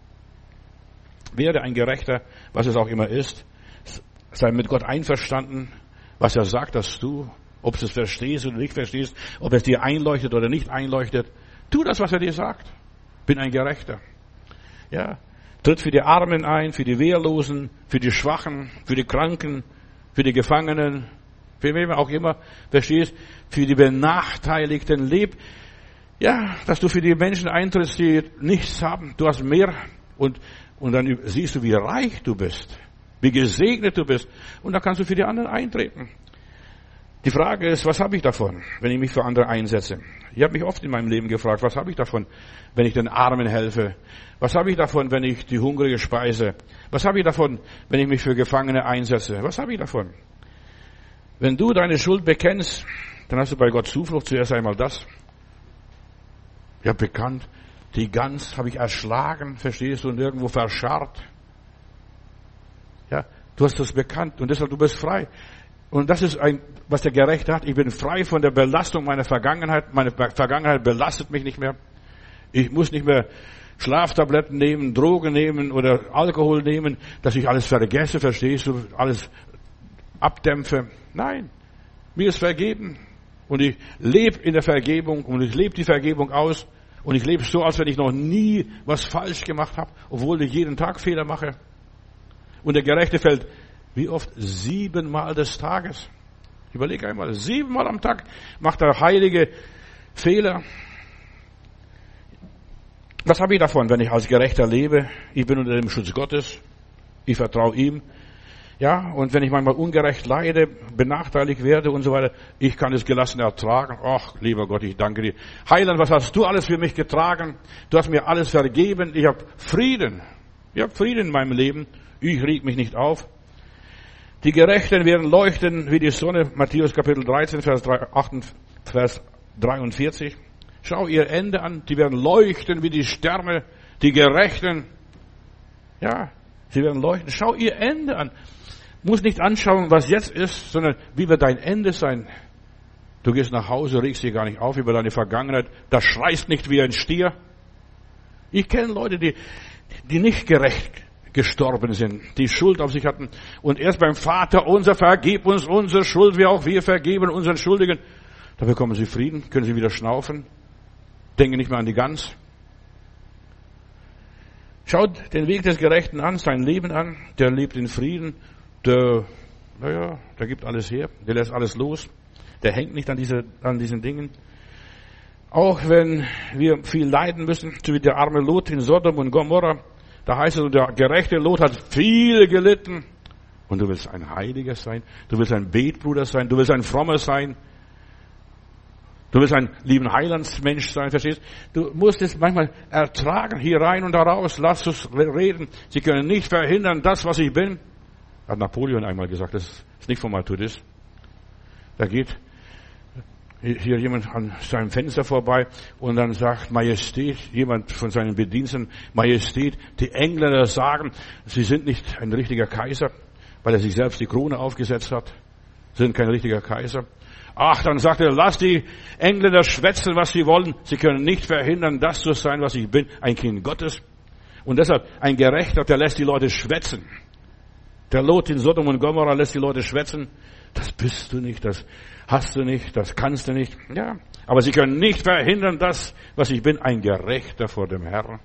werde ein Gerechter, was es auch immer ist, sei mit Gott einverstanden, was er sagt, dass du, ob du es verstehst oder nicht verstehst, ob es dir einleuchtet oder nicht einleuchtet, tu das, was er dir sagt. Bin ein Gerechter. Ja, tritt für die Armen ein, für die Wehrlosen, für die Schwachen, für die Kranken, für die Gefangenen, für wen auch immer, verstehst, für die Benachteiligten, leb. Ja, dass du für die Menschen eintrittst, die nichts haben. Du hast mehr und dann siehst du, wie reich du bist, wie gesegnet du bist. Und dann kannst du für die anderen eintreten. Die Frage ist, was habe ich davon, wenn ich mich für andere einsetze? Ich habe mich oft in meinem Leben gefragt, was habe ich davon, wenn ich den Armen helfe? Was habe ich davon, wenn ich die Hungrige speise? Was habe ich davon, wenn ich mich für Gefangene einsetze? Was habe ich davon? Wenn du deine Schuld bekennst, dann hast du bei Gott Zuflucht. Zuerst einmal das. Ja, bekannt. Die Gans habe ich erschlagen, verstehst du, und irgendwo verscharrt. Ja, du hast das bekannt und deshalb du bist frei. Und das ist was der Gerechte hat. Ich bin frei von der Belastung meiner Vergangenheit. Meine Vergangenheit belastet mich nicht mehr. Ich muss nicht mehr Schlaftabletten nehmen, Drogen nehmen oder Alkohol nehmen, dass ich alles vergesse, verstehst du, alles abdämpfe. Nein, mir ist vergeben und ich lebe in der Vergebung und ich lebe die Vergebung aus und ich lebe so, als wenn ich noch nie was falsch gemacht habe, obwohl ich jeden Tag Fehler mache. Und der Gerechte fällt wie oft? 7-mal des Tages. Überleg einmal, 7-mal am Tag macht der Heilige Fehler. Was habe ich davon, wenn ich als Gerechter lebe? Ich bin unter dem Schutz Gottes. Ich vertraue ihm. Ja, und wenn ich manchmal ungerecht leide, benachteiligt werde und so weiter, ich kann es gelassen ertragen. Ach, lieber Gott, ich danke dir. Heiland, was hast du alles für mich getragen? Du hast mir alles vergeben. Ich habe Frieden. Ich habe Frieden in meinem Leben. Ich reg mich nicht auf. Die Gerechten werden leuchten wie die Sonne. Matthäus Kapitel 13, Vers 43. Schau ihr Ende an. Die werden leuchten wie die Sterne. Die Gerechten. Ja, sie werden leuchten. Schau ihr Ende an. Muss nicht anschauen, was jetzt ist, sondern wie wird dein Ende sein. Du gehst nach Hause, regst dich gar nicht auf über deine Vergangenheit. Da schreist nicht wie ein Stier. Ich kenne Leute, die nicht gerecht gestorben sind, die Schuld auf sich hatten. Und erst beim Vater unser, vergib uns unsere Schuld, wie auch wir vergeben unseren Schuldigen. Da bekommen sie Frieden, können sie wieder schnaufen, denken nicht mehr an die Gans. Schaut den Weg des Gerechten an, sein Leben an, der lebt in Frieden, der gibt alles her, der lässt alles los, der hängt nicht an diesen Dingen. Auch wenn wir viel leiden müssen, so wie der arme Lot in Sodom und Gomorra, da heißt es, der gerechte Lot hat viel gelitten. Und du willst ein Heiliger sein, du willst ein Betbruder sein, du willst ein Frommer sein, du willst ein lieben Heilandsmensch sein, verstehst? Du musst es manchmal ertragen, hier rein und da raus, lass uns reden. Sie können nicht verhindern, das, was ich bin. Hat Napoleon einmal gesagt, das ist nicht von Matthäus. Da geht hier jemand an seinem Fenster vorbei und dann sagt Majestät, jemand von seinen Bediensteten, Majestät, die Engländer sagen, sie sind nicht ein richtiger Kaiser, weil er sich selbst die Krone aufgesetzt hat. Sie sind kein richtiger Kaiser. Ach, dann sagt er, lass die Engländer schwätzen, was sie wollen. Sie können nicht verhindern, das zu sein, was ich bin, ein Kind Gottes. Und deshalb, ein Gerechter, der lässt die Leute schwätzen. Der Lot in Sodom und Gomorra lässt die Leute schwätzen. Das bist du nicht, das hast du nicht, das kannst du nicht. Ja, aber sie können nicht verhindern, das, was ich bin, ein Gerechter vor dem Herrn.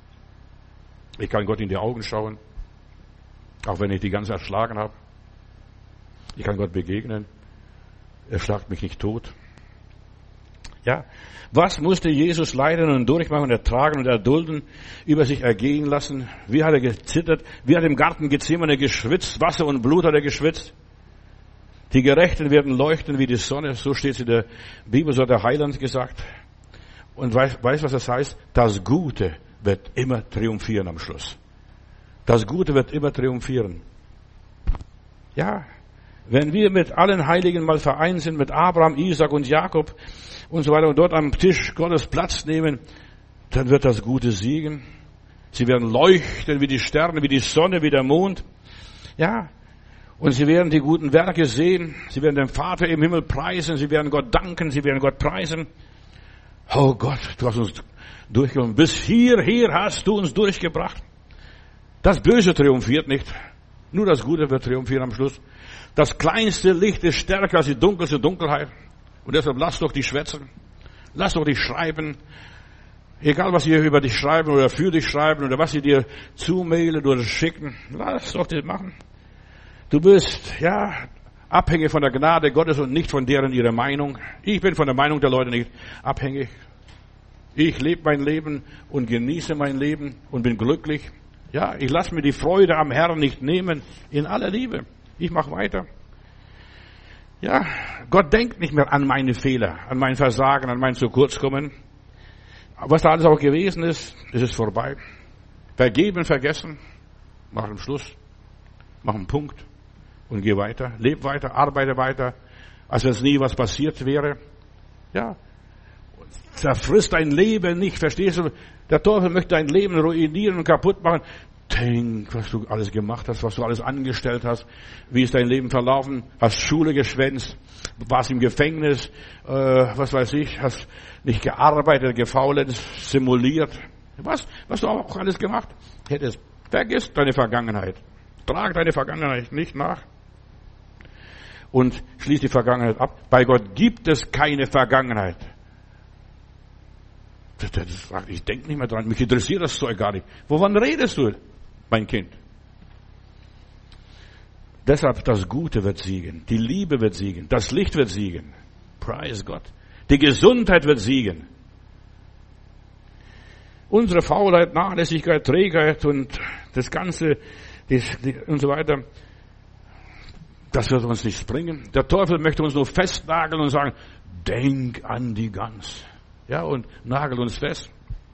Ich kann Gott in die Augen schauen, auch wenn ich die ganz erschlagen habe. Ich kann Gott begegnen. Er schlagt mich nicht tot. Ja, was musste Jesus leiden und durchmachen und ertragen und erdulden, über sich ergehen lassen? Wie hat er gezittert? Wie hat er im Garten Gethsemane geschwitzt? Wasser und Blut hat er geschwitzt. Die Gerechten werden leuchten wie die Sonne. So steht es in der Bibel, so hat der Heiland gesagt. Und weißt, was das heißt? Das Gute wird immer triumphieren am Schluss. Das Gute wird immer triumphieren. Ja, wenn wir mit allen Heiligen mal vereint sind, mit Abraham, Isaac und Jakob und so weiter und dort am Tisch Gottes Platz nehmen, dann wird das Gute siegen. Sie werden leuchten wie die Sterne, wie die Sonne, wie der Mond. Ja, und sie werden die guten Werke sehen. Sie werden den Vater im Himmel preisen. Sie werden Gott danken. Sie werden Gott preisen. Oh Gott, du hast uns durchgebracht. Bis hierher hast du uns durchgebracht. Das Böse triumphiert nicht. Nur das Gute wird triumphieren am Schluss. Das kleinste Licht ist stärker als die dunkelste Dunkelheit. Und deshalb lass doch dich schwätzen. Lass doch dich schreiben. Egal, was sie über dich schreiben oder für dich schreiben oder was sie dir zumailen oder schicken. Lass doch dich machen. Du bist, abhängig von der Gnade Gottes und nicht von deren ihrer Meinung. Ich bin von der Meinung der Leute nicht abhängig. Ich lebe mein Leben und genieße mein Leben und bin glücklich. Ja, ich lasse mir die Freude am Herrn nicht nehmen, in aller Liebe. Ich mache weiter. Ja, Gott denkt nicht mehr an meine Fehler, an mein Versagen, an mein Zukurzkommen. Was da alles auch gewesen ist, ist vorbei. Vergeben, vergessen, mach einen Schluss, mach einen Punkt und geh weiter. Leb weiter, arbeite weiter, als wenn es nie was passiert wäre. Ja, zerfrisst dein Leben nicht, verstehst du? Der Teufel möchte dein Leben ruinieren und kaputt machen. Denk, was du alles gemacht hast, was du alles angestellt hast, wie ist dein Leben verlaufen, hast Schule geschwänzt, warst im Gefängnis, was weiß ich, hast nicht gearbeitet, gefaulenzt, simuliert. Was du auch alles gemacht hättest. Vergiss deine Vergangenheit. Trag deine Vergangenheit nicht nach. Und schließ die Vergangenheit ab. Bei Gott gibt es keine Vergangenheit. Ich denke nicht mehr dran. Mich interessiert das Zeug gar nicht. Wovon redest du, mein Kind? Deshalb das Gute wird siegen. Die Liebe wird siegen. Das Licht wird siegen. Preis Gott. Die Gesundheit wird siegen. Unsere Faulheit, Nachlässigkeit, Trägheit und das Ganze und so weiter, das wird uns nichts bringen. Der Teufel möchte uns nur festnageln und sagen, denk an die Gans. Ja, und nagel uns fest.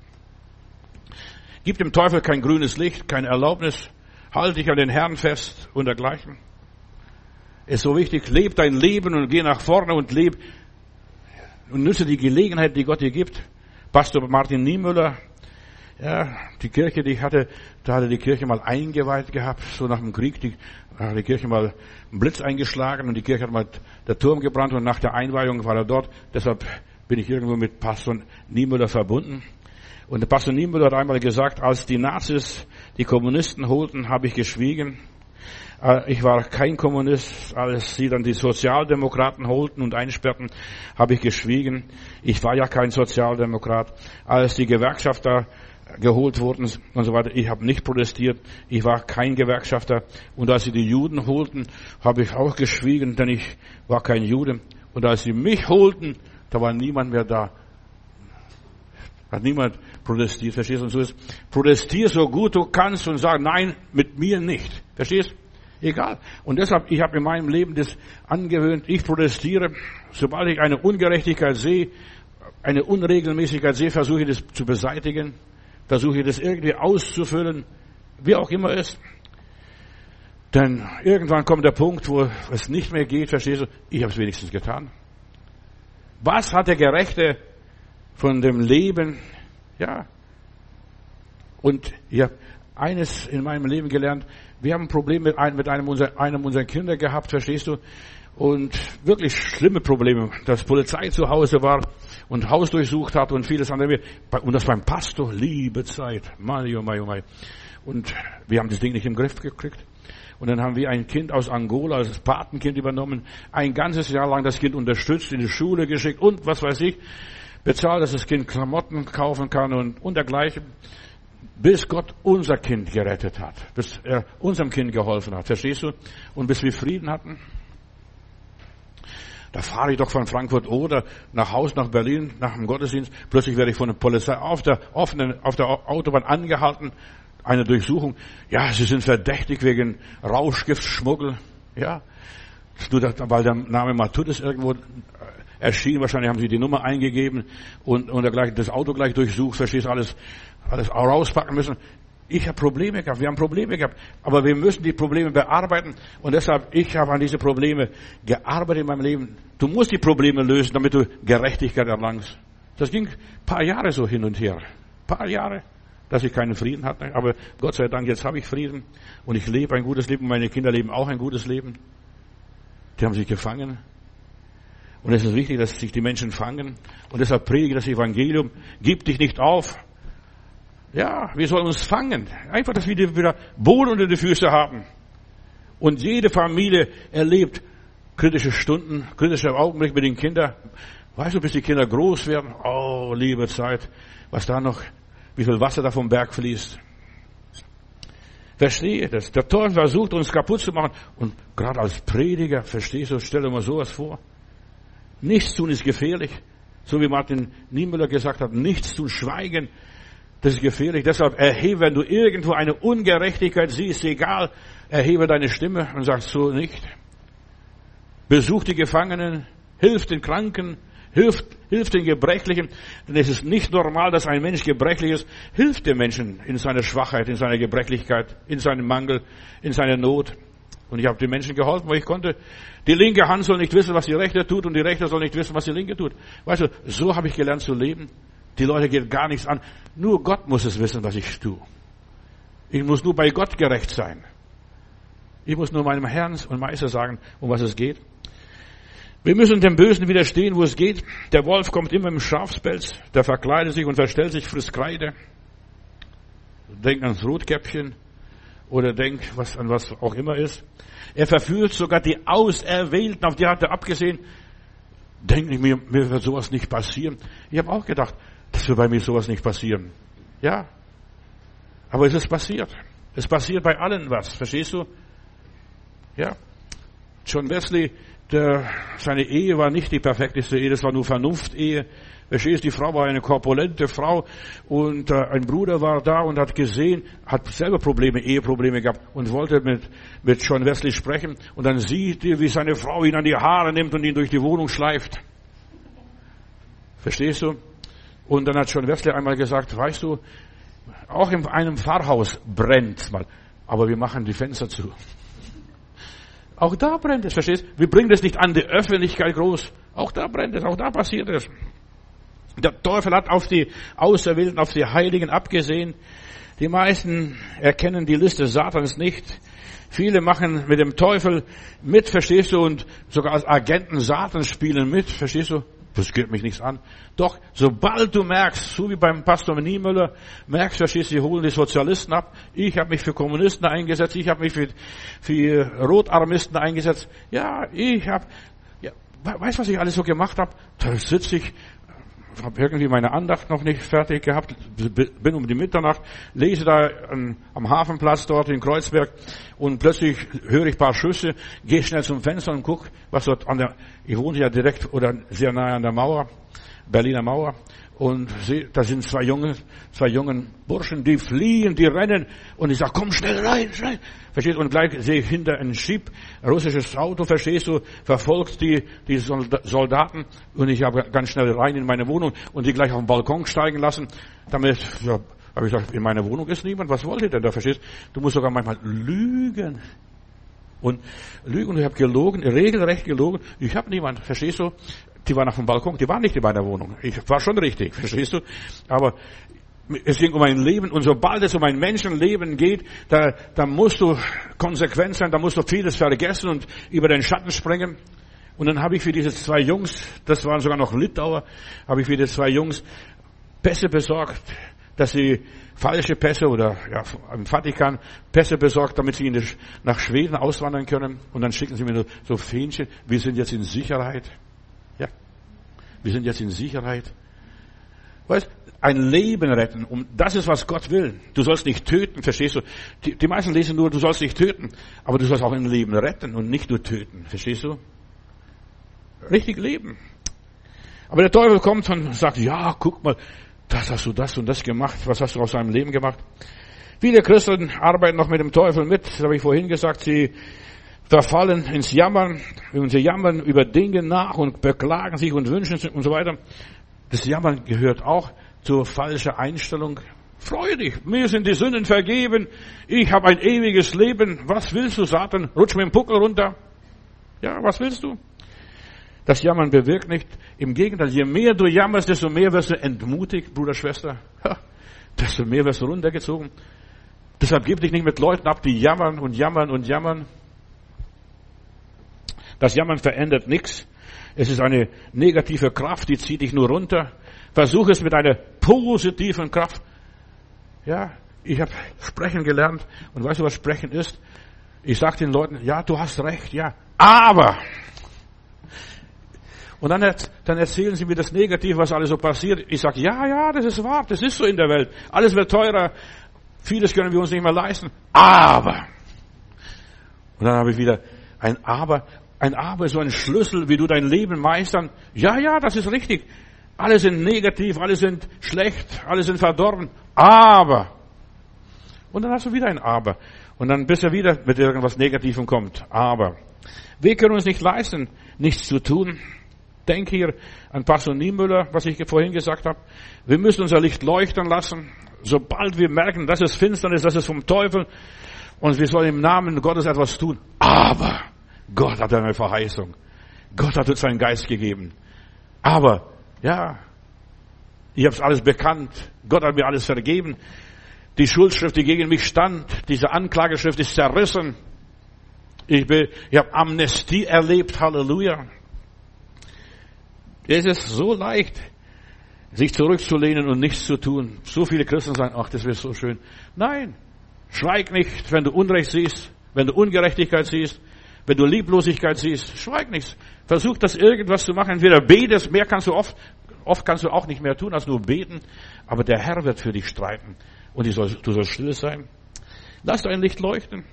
Gib dem Teufel kein grünes Licht, keine Erlaubnis. Halte dich an den Herrn fest und dergleichen. Ist so wichtig, leb dein Leben und geh nach vorne und leb und nütze die Gelegenheit, die Gott dir gibt. Pastor Martin Niemöller, ja, die Kirche, die ich hatte, da hatte die Kirche mal eingeweiht gehabt, so nach dem Krieg, da hat die Kirche mal einen Blitz eingeschlagen und die Kirche hat mal der Turm gebrannt und nach der Einweihung war er dort. Deshalb bin ich irgendwo mit Pastor Niemöller verbunden. Und der Pastor Niemöller hat einmal gesagt, als die Nazis die Kommunisten holten, habe ich geschwiegen. Ich war kein Kommunist. Als sie dann die Sozialdemokraten holten und einsperrten, habe ich geschwiegen. Ich war ja kein Sozialdemokrat. Als die Gewerkschafter geholt wurden und so weiter, ich habe nicht protestiert. Ich war kein Gewerkschafter. Und als sie die Juden holten, habe ich auch geschwiegen, denn ich war kein Jude. Und als sie mich holten, da war niemand mehr da. Hat niemand protestiert, verstehst du? Und so ist, protestier so gut du kannst und sag, nein, mit mir nicht. Verstehst? Egal. Und deshalb, ich habe in meinem Leben das angewöhnt, ich protestiere. Sobald ich eine Ungerechtigkeit sehe, eine Unregelmäßigkeit sehe, versuche ich das zu beseitigen. Versuche ich das irgendwie auszufüllen, wie auch immer ist. Denn irgendwann kommt der Punkt, wo es nicht mehr geht, verstehst du? Ich habe es wenigstens getan. Was hat der Gerechte von dem Leben? Ja. Und ich habe eines in meinem Leben gelernt. Wir haben ein Problem mit einem unserer Kinder gehabt, verstehst du? Und wirklich schlimme Probleme, dass Polizei zu Hause war und Haus durchsucht hat und vieles andere. Und das beim Pastor, liebe Zeit. Mai, oh mai, oh mai. Und wir haben das Ding nicht im Griff gekriegt. Und dann haben wir ein Kind aus Angola als Patenkind übernommen, ein ganzes Jahr lang das Kind unterstützt, in die Schule geschickt und was weiß ich, bezahlt, dass das Kind Klamotten kaufen kann und dergleichen, bis Gott unser Kind gerettet hat, bis er unserem Kind geholfen hat, verstehst du? Und bis wir Frieden hatten. Da fahre ich doch von Frankfurt oder nach Haus nach Berlin, nach dem Gottesdienst. Plötzlich werde ich von der Polizei auf der Autobahn angehalten. Eine Durchsuchung. Ja, Sie sind verdächtig wegen Rauschgiftschmuggel. Ja. Nur weil der Name Matthäus irgendwo erschien. Wahrscheinlich haben Sie die Nummer eingegeben und dergleichen, das Auto gleich durchsucht. Verstehst du, alles rauspacken müssen. Ich habe Probleme gehabt, wir haben Probleme gehabt, aber wir müssen die Probleme bearbeiten und deshalb, ich habe an diese Probleme gearbeitet in meinem Leben. Du musst die Probleme lösen, damit du Gerechtigkeit erlangst. Das ging ein paar Jahre so hin und her. Ein paar Jahre, dass ich keinen Frieden hatte, aber Gott sei Dank, jetzt habe ich Frieden und ich lebe ein gutes Leben, meine Kinder leben auch ein gutes Leben. Die haben sich gefangen. Und es ist wichtig, dass sich die Menschen fangen und deshalb predige das Evangelium. Gib dich nicht auf. Ja, wir sollen uns fangen. Einfach, dass wir wieder Boden unter die Füße haben. Und jede Familie erlebt kritische Stunden, kritische Augenblicke mit den Kindern. Weißt du, bis die Kinder groß werden? Oh, liebe Zeit, was da noch, wie viel Wasser da vom Berg fließt. Verstehe das. Der Teufel versucht, uns kaputt zu machen. Und gerade als Prediger, verstehst du, stell dir mal sowas vor. Nichts tun ist gefährlich. So wie Martin Niemöller gesagt hat, nichts tun, schweigen. Das ist gefährlich. Deshalb erhebe, wenn du irgendwo eine Ungerechtigkeit siehst, egal, erhebe deine Stimme und sag so nicht. Besuch die Gefangenen, hilf den Kranken, hilf den Gebrechlichen. Denn es ist nicht normal, dass ein Mensch gebrechlich ist. Hilf dem Menschen in seiner Schwachheit, in seiner Gebrechlichkeit, in seinem Mangel, in seiner Not. Und ich habe den Menschen geholfen, wo ich konnte. Die linke Hand soll nicht wissen, was die rechte tut, und die rechte soll nicht wissen, was die linke tut. Weißt du, so habe ich gelernt zu leben. Die Leute geht gar nichts an. Nur Gott muss es wissen, was ich tue. Ich muss nur bei Gott gerecht sein. Ich muss nur meinem Herrn und Meister sagen, um was es geht. Wir müssen dem Bösen widerstehen, wo es geht. Der Wolf kommt immer im Schafspelz, der verkleidet sich und verstellt sich, frisst Kreide. Denkt ans Rotkäppchen oder denkt an was auch immer ist. Er verführt sogar die Auserwählten, auf die hat er abgesehen. Denke ich mir wird sowas nicht passieren. Ich habe auch gedacht, das wird bei mir sowas nicht passieren. Ja, aber es ist passiert. Es passiert bei allen was, verstehst du? Ja, John Wesley, seine Ehe war nicht die perfekteste Ehe, das war nur Vernunft-Ehe. Verstehst du, die Frau war eine korpulente Frau und ein Bruder war da und hat gesehen, hat selber Eheprobleme gehabt und wollte mit John Wesley sprechen und dann sieht er, wie seine Frau ihn an die Haare nimmt und ihn durch die Wohnung schleift. Verstehst du? Und dann hat John Wesley einmal gesagt, weißt du, auch in einem Pfarrhaus brennt mal, aber wir machen die Fenster zu. Auch da brennt es, verstehst du? Wir bringen es nicht an die Öffentlichkeit groß. Auch da brennt es, auch da passiert es. Der Teufel hat auf die Auserwählten, auf die Heiligen abgesehen. Die meisten erkennen die Liste Satans nicht. Viele machen mit dem Teufel mit, verstehst du, und sogar als Agenten Satans spielen mit, verstehst du? Das geht mich nichts an. Doch, sobald du merkst, so wie beim Pastor Niemöller, merkst, verstehst du, sie holen die Sozialisten ab. Ich habe mich für Kommunisten eingesetzt, ich habe mich für Rotarmisten eingesetzt. Ja, weißt du, was ich alles so gemacht habe? Da sitze ich, habe irgendwie meine Andacht noch nicht fertig gehabt, bin um die Mitternacht, lese da am Hafenplatz dort in Kreuzberg und plötzlich höre ich ein paar Schüsse, gehe schnell zum Fenster und guck, was dort ich wohne ja direkt oder sehr nahe an der Mauer, Berliner Mauer, und sehe, da sind zwei jungen Burschen, die fliehen, die rennen, und ich sage, komm schnell rein, schnell. Verstehst du? Und gleich sehe ich hinter ein Jeep, ein russisches Auto, verstehst du, verfolgt die Soldaten, und ich habe ganz schnell rein in meine Wohnung und die gleich auf den Balkon steigen lassen, damit, ja, habe ich gesagt, in meiner Wohnung ist niemand, was wollt ihr denn da, verstehst du? Du musst sogar manchmal lügen. Und ich habe gelogen, regelrecht gelogen, ich habe niemand, verstehst du? Die waren auf dem Balkon, die waren nicht in meiner Wohnung. Ich war schon richtig, verstehst du? Aber es ging um ein Leben, und sobald es um ein Menschenleben geht, da musst du konsequent sein, da musst du vieles vergessen und über den Schatten springen. Und dann habe ich für diese zwei Jungs, das waren sogar noch Litauer, habe ich für diese zwei Jungs Pässe besorgt, dass sie falsche Pässe oder ja, im Vatikan Pässe besorgt, damit sie nach Schweden auswandern können. Und dann schicken sie mir so Fähnchen, wir sind jetzt in Sicherheit. Ja, wir sind jetzt in Sicherheit. Weißt, ein Leben retten, das ist, was Gott will. Du sollst nicht töten, verstehst du? Die meisten lesen nur, du sollst nicht töten, aber du sollst auch ein Leben retten und nicht nur töten, verstehst du? Richtig leben. Aber der Teufel kommt und sagt, ja, guck mal, das hast du das und das gemacht, was hast du aus deinem Leben gemacht? Viele Christen arbeiten noch mit dem Teufel mit, das habe ich vorhin gesagt, sie verfallen ins Jammern, und sie jammern über Dinge nach und beklagen sich und wünschen sich und so weiter. Das Jammern gehört auch zur falschen Einstellung. Freu dich, mir sind die Sünden vergeben, ich habe ein ewiges Leben. Was willst du, Satan? Rutsch mir den Puckel runter. Ja, was willst du? Das Jammern bewirkt nicht. Im Gegenteil, je mehr du jammerst, desto mehr wirst du entmutigt, Bruder, Schwester. Desto mehr wirst du runtergezogen. Deshalb gib dich nicht mit Leuten ab, die jammern und jammern und jammern. Das Jammern verändert nichts. Es ist eine negative Kraft, die zieht dich nur runter. Versuch es mit einer positiven Kraft. Ja, ich habe Sprechen gelernt. Und weißt du, was Sprechen ist? Ich sage den Leuten, ja, du hast recht, ja, aber. Und dann erzählen sie mir das Negative, was alles so passiert. Ich sage, ja, das ist wahr, das ist so in der Welt. Alles wird teurer, vieles können wir uns nicht mehr leisten. Aber. Und dann habe ich wieder ein Aber. Ein Aber ist so ein Schlüssel, wie du dein Leben meistern. Ja, das ist richtig. Alle sind negativ, alle sind schlecht, alle sind verdorben. Aber. Und dann hast du wieder ein Aber. Und dann bis er wieder mit irgendwas Negativem kommt. Aber. Wir können uns nicht leisten, nichts zu tun. Denk hier an Pastor Niemöller, was ich vorhin gesagt habe. Wir müssen unser Licht leuchten lassen. Sobald wir merken, das ist Finsternis, das ist vom Teufel, und wir sollen im Namen Gottes etwas tun. Aber Gott hat eine Verheißung. Gott hat uns seinen Geist gegeben. Aber, ja, ich habe es alles bekannt. Gott hat mir alles vergeben. Die Schuldschrift, die gegen mich stand, diese Anklageschrift ist zerrissen. Ich habe Amnestie erlebt, Halleluja. Es ist so leicht, sich zurückzulehnen und nichts zu tun. So viele Christen sagen, ach, das wäre so schön. Nein, schweig nicht, wenn du Unrecht siehst, wenn du Ungerechtigkeit siehst, wenn du Lieblosigkeit siehst. Schweig nicht. Versuch das irgendwas zu machen. Entweder betest, mehr kannst du oft kannst du auch nicht mehr tun als nur beten. Aber der Herr wird für dich streiten. Und du sollst still sein. Lass dein Licht leuchten.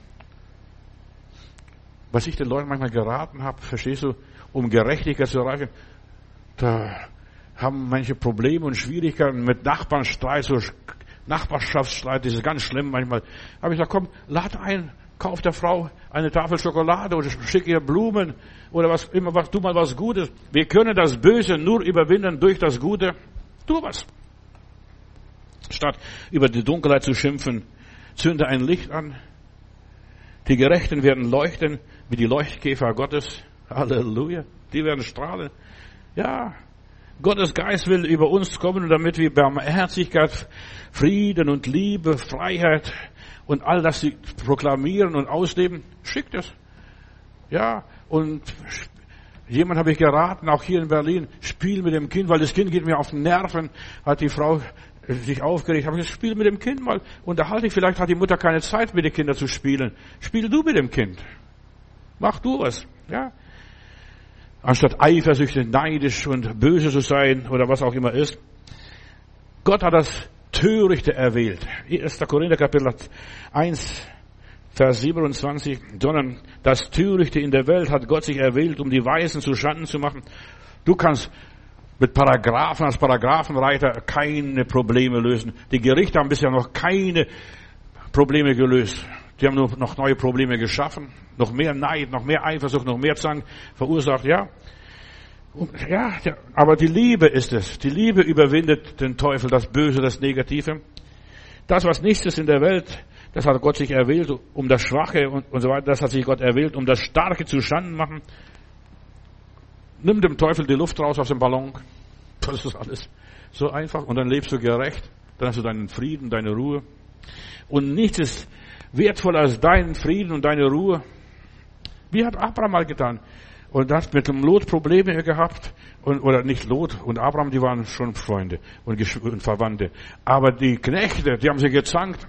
Was ich den Leuten manchmal geraten habe, verstehst du, um Gerechtigkeit zu erreichen, da haben manche Probleme und Schwierigkeiten mit Nachbarnstreit, so Nachbarschaftsstreit, das ist ganz schlimm manchmal. Aber ich sage, komm, lad ein, kauf der Frau eine Tafel Schokolade oder schick ihr Blumen oder was immer, tu mal was Gutes. Wir können das Böse nur überwinden durch das Gute. Tu was. Statt über die Dunkelheit zu schimpfen, zünde ein Licht an. Die Gerechten werden leuchten wie die Leuchtkäfer Gottes. Halleluja. Die werden strahlen. Ja, Gottes Geist will über uns kommen, damit wir Barmherzigkeit, Frieden und Liebe, Freiheit und all das sie proklamieren und ausleben. Schickt es. Ja, und jemand habe ich geraten, auch hier in Berlin, spiel mit dem Kind, weil das Kind geht mir auf den Nerven, hat die Frau sich aufgeregt. Habe ich gesagt, spiel mit dem Kind mal, unterhalte dich. Vielleicht hat die Mutter keine Zeit, mit den Kindern zu spielen. Spiel du mit dem Kind. Mach du was. Ja. Anstatt eifersüchtig, neidisch und böse zu sein oder was auch immer ist. Gott hat das Törichte erwählt. 1. Korinther Kapitel 1, Vers 27. Sondern das Törichte in der Welt hat Gott sich erwählt, um die Weisen zu Schanden zu machen. Du kannst mit Paragraphen als Paragraphenreiter keine Probleme lösen. Die Gerichte haben bisher noch keine Probleme gelöst. Die haben nur noch neue Probleme geschaffen. Noch mehr Neid, noch mehr Eifersucht, noch mehr Zank verursacht, ja. Ja, aber die Liebe ist es. Die Liebe überwindet den Teufel, das Böse, das Negative. Das, was nichts ist in der Welt, das hat Gott sich erwählt, um das Schwache und so weiter. Das hat sich Gott erwählt, um das Starke zu Schanden machen. Nimm dem Teufel die Luft raus aus dem Ballon. Das ist alles so einfach. Und dann lebst du gerecht. Dann hast du deinen Frieden, deine Ruhe. Und nichts ist wertvoller als deinen Frieden und deine Ruhe. Wie hat Abraham mal getan? Und hat mit dem Lot Probleme gehabt. Oder nicht Lot und Abraham, die waren schon Freunde und Verwandte. Aber die Knechte, die haben sich gezankt.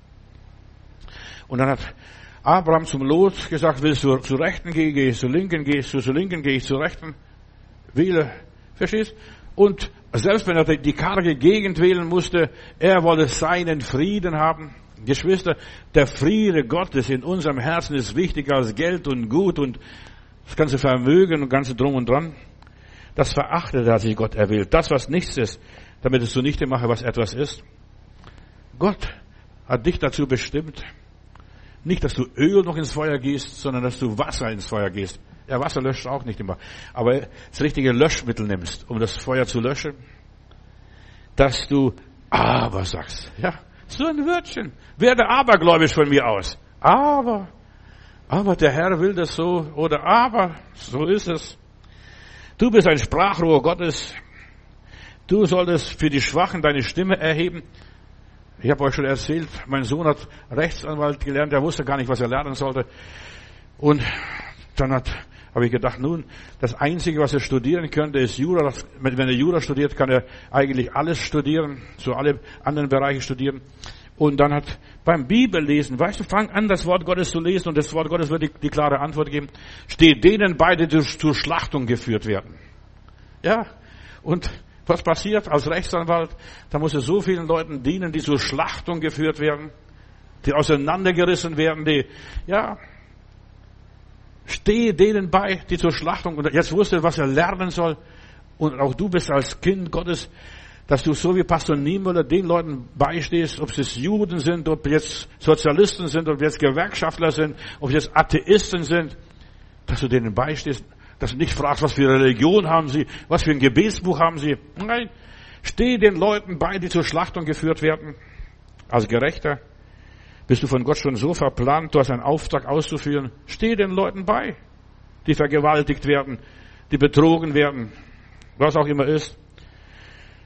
Und dann hat Abraham zum Lot gesagt, willst du zur Rechten gehen, geh ich zur Linken, gehst du zur Linken, gehe ich zur Rechten. Wähle. Verstehst? Und selbst wenn er die karge Gegend wählen musste, er wollte seinen Frieden haben. Geschwister, der Friede Gottes in unserem Herzen ist wichtiger als Geld und Gut und das ganze Vermögen und ganze Drum und Dran. Das verachtet hat sich Gott erwählt. Das, was nichts ist, damit es zunichte mache, was etwas ist. Gott hat dich dazu bestimmt, nicht, dass du Öl noch ins Feuer gießt, sondern dass du Wasser ins Feuer gießt. Ja, Wasser löscht auch nicht immer. Aber das richtige Löschmittel nimmst, um das Feuer zu löschen. Dass du aber sagst. Ja, so ein Wörtchen. Werde abergläubisch von mir aus. Aber der Herr will das so. Oder aber, so ist es. Du bist ein Sprachrohr Gottes. Du solltest für die Schwachen deine Stimme erheben. Ich habe euch schon erzählt, mein Sohn hat Rechtsanwalt gelernt, er wusste gar nicht, was er lernen sollte. Und dann habe ich gedacht, nun, das Einzige, was er studieren könnte, ist Jura. Wenn er Jura studiert, kann er eigentlich alles studieren, so alle anderen Bereiche studieren. Und dann hat beim Bibellesen, weißt du, fang an, das Wort Gottes zu lesen und das Wort Gottes wird die klare Antwort geben. Steht denen beide zur Schlachtung geführt werden. Ja, und was passiert als Rechtsanwalt? Da muss er so vielen Leuten dienen, die zur Schlachtung geführt werden, die auseinandergerissen werden, stehe denen bei, die zur Schlachtung, und jetzt wusste er, was er lernen soll. Und auch du bist als Kind Gottes, dass du so wie Pastor Niemöller den Leuten beistehst, ob es Juden sind, ob jetzt Sozialisten sind, ob jetzt Gewerkschaftler sind, ob jetzt Atheisten sind, dass du denen beistehst. Dass du nicht fragst, was für eine Religion haben sie, was für ein Gebetsbuch haben sie. Nein, steh den Leuten bei, die zur Schlachtung geführt werden. Als Gerechter bist du von Gott schon so verplant, du hast einen Auftrag auszuführen. Steh den Leuten bei, die vergewaltigt werden, die betrogen werden, was auch immer ist.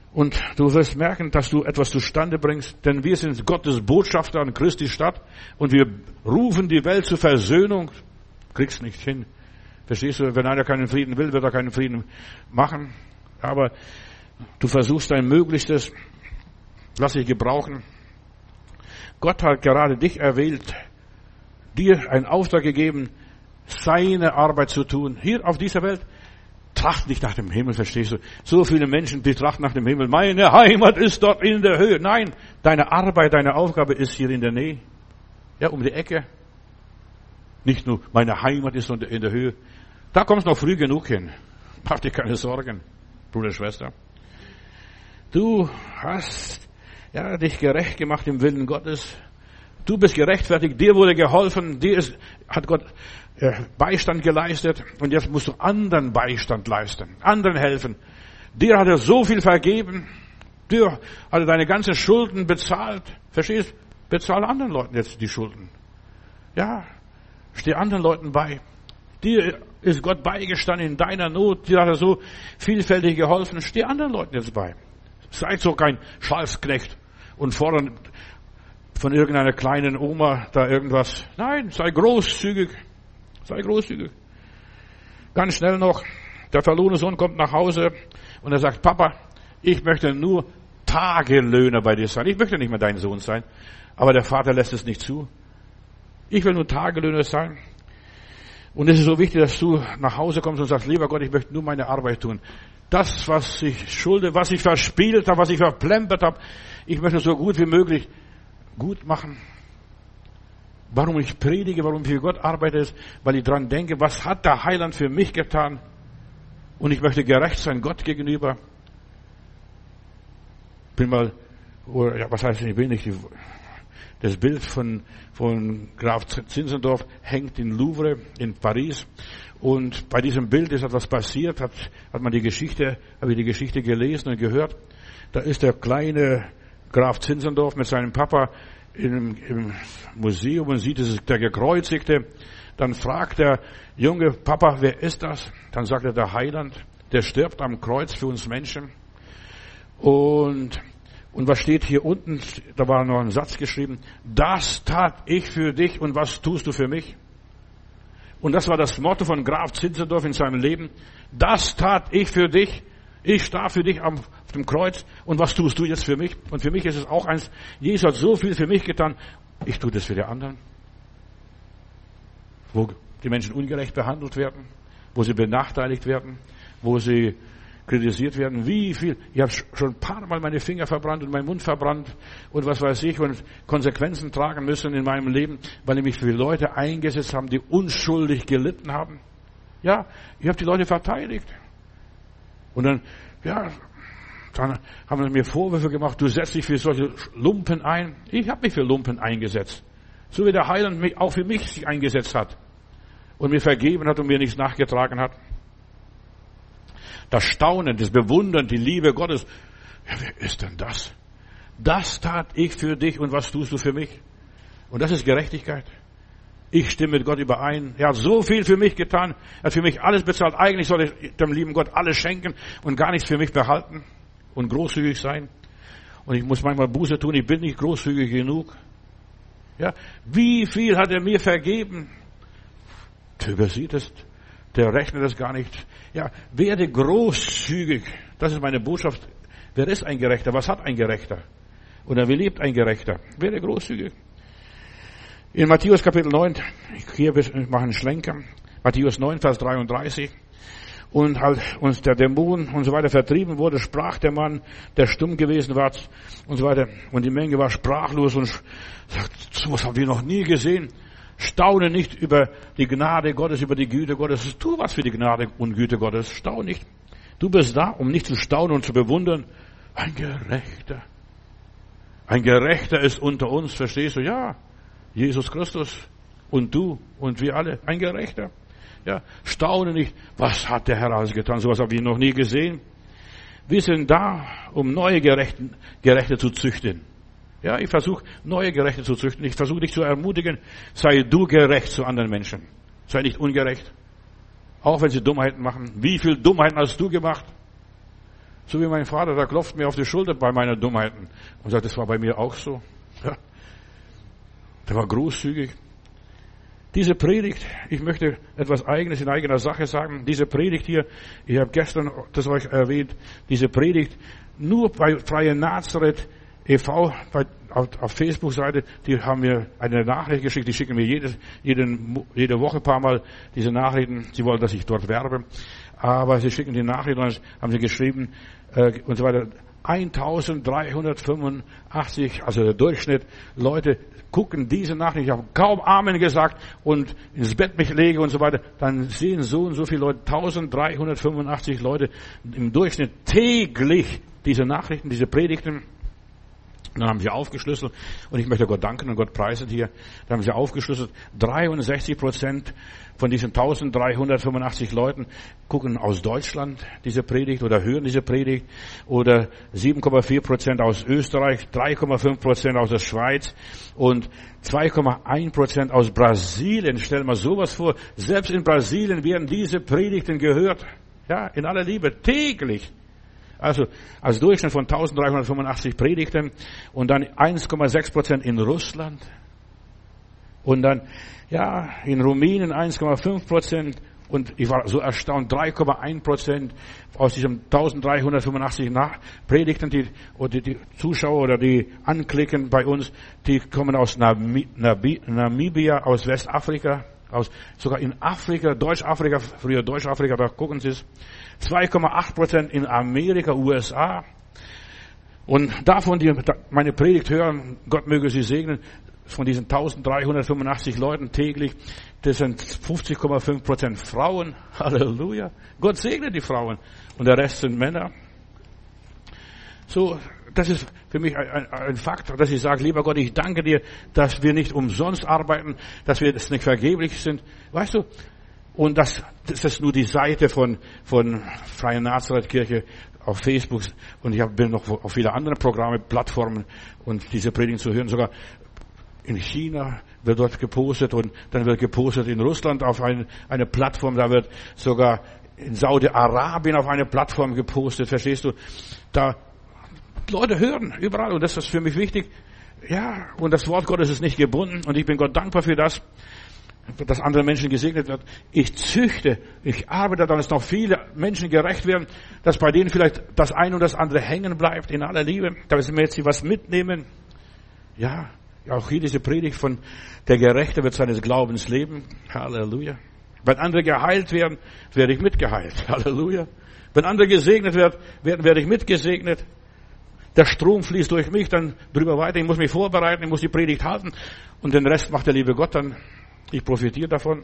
Und du wirst merken, dass du etwas zustande bringst, denn wir sind Gottes Botschafter an Christi Stadt und wir rufen die Welt zur Versöhnung. Kriegst nicht hin. Verstehst du? Wenn einer keinen Frieden will, wird er keinen Frieden machen. Aber du versuchst dein Möglichstes. Lass dich gebrauchen. Gott hat gerade dich erwählt, dir einen Auftrag gegeben, seine Arbeit zu tun. Hier auf dieser Welt. Tracht nicht nach dem Himmel, verstehst du? So viele Menschen, die trachten nach dem Himmel. Meine Heimat ist dort in der Höhe. Nein, deine Arbeit, deine Aufgabe ist hier in der Nähe. Ja, um die Ecke. Nicht nur, meine Heimat ist in der Höhe. Da kommst du noch früh genug hin. Mach dir keine Sorgen, Bruder, Schwester. Du hast dich gerecht gemacht im Willen Gottes. Du bist gerechtfertigt, dir wurde geholfen, hat Gott Beistand geleistet und jetzt musst du anderen Beistand leisten, anderen helfen. Dir hat er so viel vergeben, dir hat er deine ganzen Schulden bezahlt. Verstehst? Bezahl anderen Leuten jetzt die Schulden. Ja, steh anderen Leuten bei. Dir ist Gott beigestanden in deiner Not, dir hat er so vielfältig geholfen. Steh anderen Leuten jetzt bei. Sei so kein Schalfsknecht und fordern von irgendeiner kleinen Oma da irgendwas. Nein, sei großzügig. Sei großzügig. Ganz schnell noch, der verlorene Sohn kommt nach Hause und er sagt, Papa, ich möchte nur Tagelöhner bei dir sein. Ich möchte nicht mehr dein Sohn sein. Aber der Vater lässt es nicht zu. Ich will nur Tagelöhner sein. Und es ist so wichtig, dass du nach Hause kommst und sagst, lieber Gott, ich möchte nur meine Arbeit tun. Das, was ich schulde, was ich verspielt habe, was ich verplempert habe, ich möchte so gut wie möglich gut machen. Warum ich predige, warum ich für Gott arbeite, ist, weil ich dran denke, was hat der Heiland für mich getan? Und ich möchte gerecht sein Gott gegenüber. Ich will nicht, das Bild von Graf Zinzendorf hängt in Louvre in Paris. Und bei diesem Bild ist etwas passiert, habe ich die Geschichte gelesen und gehört. Da ist der kleine Graf Zinzendorf mit seinem Papa im Museum und sieht, es ist der Gekreuzigte. Dann fragt der junge Papa, wer ist das? Dann sagt er, der Heiland, der stirbt am Kreuz für uns Menschen. Und was steht hier unten? Da war noch ein Satz geschrieben. Das tat ich für dich und was tust du für mich? Und das war das Motto von Graf Zinzendorf in seinem Leben. Das tat ich für dich. Ich starb für dich auf dem Kreuz. Und was tust du jetzt für mich? Und für mich ist es auch eins. Jesus hat so viel für mich getan. Ich tue das für die anderen. Wo die Menschen ungerecht behandelt werden, wo sie benachteiligt werden, wo sie kritisiert werden. Wie viel? Ich habe schon ein paar Mal meine Finger verbrannt und meinen Mund verbrannt und was weiß ich und Konsequenzen tragen müssen in meinem Leben, weil ich mich für Leute eingesetzt habe, die unschuldig gelitten haben. Ja, ich habe die Leute verteidigt. Und dann haben sie mir Vorwürfe gemacht, du setzt dich für solche Lumpen ein. Ich habe mich für Lumpen eingesetzt. So wie der Heiland mich auch für mich sich eingesetzt hat und mir vergeben hat und mir nichts nachgetragen hat. Das Staunen, das Bewundern, die Liebe Gottes. Ja, wer ist denn das? Das tat ich für dich und was tust du für mich? Und das ist Gerechtigkeit. Ich stimme mit Gott überein. Er hat so viel für mich getan. Er hat für mich alles bezahlt. Eigentlich soll ich dem lieben Gott alles schenken und gar nichts für mich behalten und großzügig sein. Und ich muss manchmal Buße tun. Ich bin nicht großzügig genug. Ja, wie viel hat er mir vergeben? Der übersieht es. Der rechnet es gar nicht. Ja, werde großzügig. Das ist meine Botschaft. Wer ist ein Gerechter? Was hat ein Gerechter? Oder wie lebt ein Gerechter? Werde großzügig. In Matthäus Kapitel 9, hier machen wir einen Schlenker. Matthäus 9, Vers 33. Und als uns der Dämon und so weiter vertrieben wurde, sprach der Mann, der stumm gewesen war und so weiter. Und die Menge war sprachlos und sagt, sowas haben wir noch nie gesehen. Staune nicht über die Gnade Gottes, über die Güte Gottes. Tu was für die Gnade und Güte Gottes. Staune nicht. Du bist da, um nicht zu staunen und zu bewundern. Ein Gerechter. Ein Gerechter ist unter uns, verstehst du? Ja, Jesus Christus und du und wir alle. Ein Gerechter. Ja, staune nicht. Was hat der Herr alles getan? Sowas habe ich noch nie gesehen. Wir sind da, um neue Gerechte zu züchten. Ja, ich versuche, neue Gerechte zu züchten. Ich versuche dich zu ermutigen, sei du gerecht zu anderen Menschen. Sei nicht ungerecht. Auch wenn sie Dummheiten machen. Wie viel Dummheiten hast du gemacht? So wie mein Vater, der klopft mir auf die Schulter bei meinen Dummheiten und sagt, das war bei mir auch so. Ja. Der war großzügig. Diese Predigt, ich möchte etwas Eigenes in eigener Sache sagen. Diese Predigt hier, ich habe gestern das euch erwähnt, diese Predigt nur bei Freie Nazareth e.V. Auf Facebook-Seite, die haben mir eine Nachricht geschickt, die schicken mir jede Woche ein paar Mal diese Nachrichten. Sie wollen, dass ich dort werbe. Aber sie schicken die Nachrichten und haben sie geschrieben und so weiter. 1385, also der Durchschnitt, Leute gucken diese Nachricht. Ich habe kaum Amen gesagt und ins Bett mich lege und so weiter. Dann sehen so und so viele Leute, 1385 Leute im Durchschnitt täglich diese Nachrichten, diese Predigten. Dann haben sie aufgeschlüsselt und ich möchte Gott danken und Gott preisen hier. Dann haben sie aufgeschlüsselt, 63% von diesen 1385 Leuten gucken aus Deutschland diese Predigt oder hören diese Predigt oder 7,4% aus Österreich, 3,5% aus der Schweiz und 2,1% aus Brasilien. Stell mal sowas vor, selbst in Brasilien werden diese Predigten gehört. Ja, in aller Liebe, täglich. Also als Durchschnitt von 1385 Predigten und dann 1,6% in Russland und dann ja in Rumänien 1,5% und ich war so erstaunt 3,1% aus diesen 1385 Predigten, die Zuschauer oder die anklicken bei uns, die kommen aus Namibia, aus Westafrika, sogar in Afrika, Deutschafrika, früher Deutschafrika, da gucken Sie es. 2,8% in Amerika, USA. Und davon, die meine Predigt hören, Gott möge sie segnen, von diesen 1385 Leuten täglich, das sind 50,5% Frauen. Halleluja. Gott segne die Frauen. Und der Rest sind Männer. So, das ist für mich ein Fakt, dass ich sage, lieber Gott, ich danke dir, dass wir nicht umsonst arbeiten, dass wir das nicht vergeblich sind. Weißt du? Und das ist nur die Seite von Freie Nazareth Kirche auf Facebook. Und ich bin noch auf viele andere Programme, Plattformen und diese Predigen zu hören. Sogar in China wird dort gepostet und dann wird gepostet in Russland auf eine Plattform. Da wird sogar in Saudi-Arabien auf eine Plattform gepostet. Verstehst du? Da Leute hören überall und das ist für mich wichtig. Ja, und das Wort Gottes ist nicht gebunden und ich bin Gott dankbar für das, dass andere Menschen gesegnet werden. Ich arbeite daran, dass noch viele Menschen gerecht werden, dass bei denen vielleicht das eine und das andere hängen bleibt in aller Liebe, dass wir jetzt was mitnehmen. Ja, auch hier diese Predigt von der Gerechte wird seines Glaubens leben. Halleluja. Wenn andere geheilt werden, werde ich mitgeheilt. Halleluja. Wenn andere gesegnet werden, werde ich mitgesegnet. Der Strom fließt durch mich, dann drüber weiter. Ich muss mich vorbereiten, ich muss die Predigt halten und den Rest macht der liebe Gott dann. Ich profitiere davon.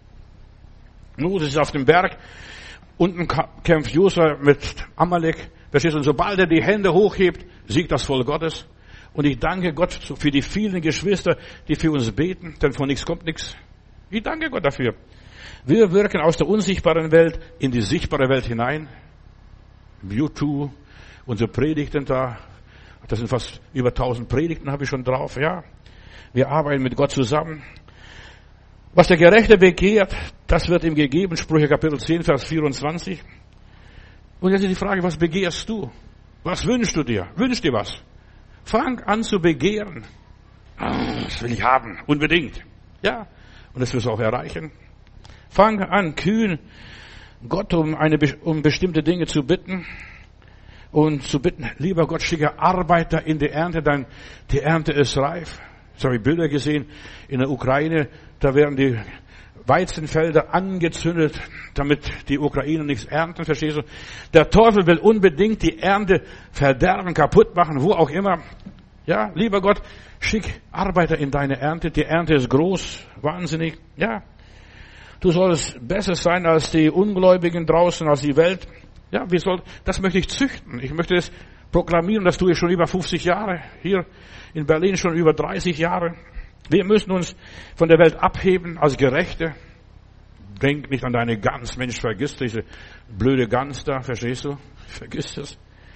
Moses ist auf dem Berg. Unten kämpft Josua mit Amalek. Verstehst du? Und sobald er die Hände hochhebt, siegt das Volk Gottes. Und ich danke Gott für die vielen Geschwister, die für uns beten, denn von nichts kommt nichts. Ich danke Gott dafür. Wir wirken aus der unsichtbaren Welt in die sichtbare Welt hinein. YouTube, unsere Predigten da. Das sind fast über 1000 Predigten habe ich schon drauf. Ja, wir arbeiten mit Gott zusammen. Was der Gerechte begehrt, das wird ihm gegeben. Sprüche Kapitel 10, Vers 24. Und jetzt ist die Frage, was begehrst du? Was wünschst du dir? Wünsch dir was? Fang an zu begehren. Das will ich haben. Unbedingt. Ja. Und das wirst du auch erreichen. Fang an, kühn Gott um bestimmte Dinge zu bitten. Und zu bitten, lieber Gott, schicke Arbeiter in die Ernte, denn die Ernte ist reif. So habe ich Bilder gesehen in der Ukraine, da werden die Weizenfelder angezündet, damit die Ukrainer nichts ernten, verstehst du? Der Teufel will unbedingt die Ernte verderben, kaputt machen, wo auch immer. Ja, lieber Gott, schick Arbeiter in deine Ernte, die Ernte ist groß, wahnsinnig, ja. Du sollst besser sein als die Ungläubigen draußen, als die Welt. Ja, das möchte ich züchten. Ich möchte es proklamieren, das tue ich schon über 50 Jahre. Hier in Berlin schon über 30 Jahre. Wir müssen uns von der Welt abheben als Gerechte. Denk nicht an deine Gans. Mensch, vergiss diese blöde Gans da, verstehst du? Vergiss das.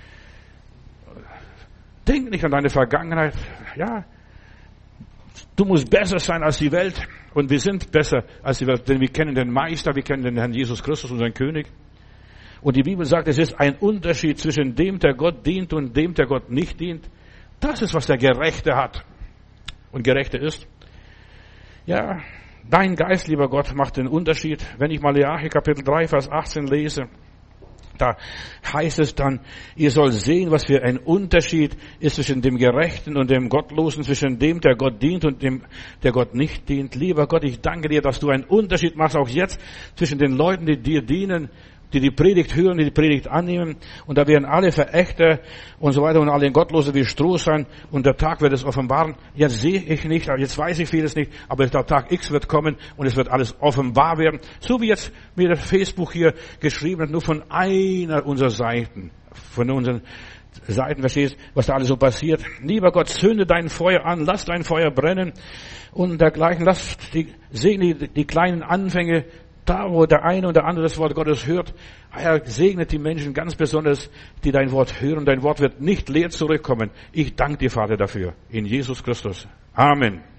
Denk nicht an deine Vergangenheit. Ja, du musst besser sein als die Welt. Und wir sind besser als die Welt, denn wir kennen den Meister, wir kennen den Herrn Jesus Christus, unseren König. Und die Bibel sagt, es ist ein Unterschied zwischen dem, der Gott dient und dem, der Gott nicht dient. Das ist, was der Gerechte hat und Gerechte ist. Ja, dein Geist, lieber Gott, macht den Unterschied. Wenn ich Malachi Kapitel 3, Vers 18 lese, da heißt es dann, ihr sollt sehen, was für ein Unterschied ist zwischen dem Gerechten und dem Gottlosen, zwischen dem, der Gott dient und dem, der Gott nicht dient. Lieber Gott, ich danke dir, dass du einen Unterschied machst, auch jetzt, zwischen den Leuten, die dir dienen, die die Predigt hören, die die Predigt annehmen. Und da werden alle Verächter und so weiter und alle Gottlose wie Stroh sein. Und der Tag wird es offenbaren. Jetzt sehe ich nicht, jetzt weiß ich vieles nicht, aber der Tag X wird kommen und es wird alles offenbar werden. So wie jetzt mir das Facebook hier geschrieben hat, nur von einer unserer Seiten, von unseren Seiten, verstehst, was da alles so passiert. Lieber Gott, zünde dein Feuer an, lass dein Feuer brennen und dergleichen, segne die kleinen Anfänge, da, wo der eine und der andere das Wort Gottes hört. Herr, segnet die Menschen ganz besonders, die dein Wort hören. Dein Wort wird nicht leer zurückkommen. Ich danke dir, Vater, dafür. In Jesus Christus. Amen.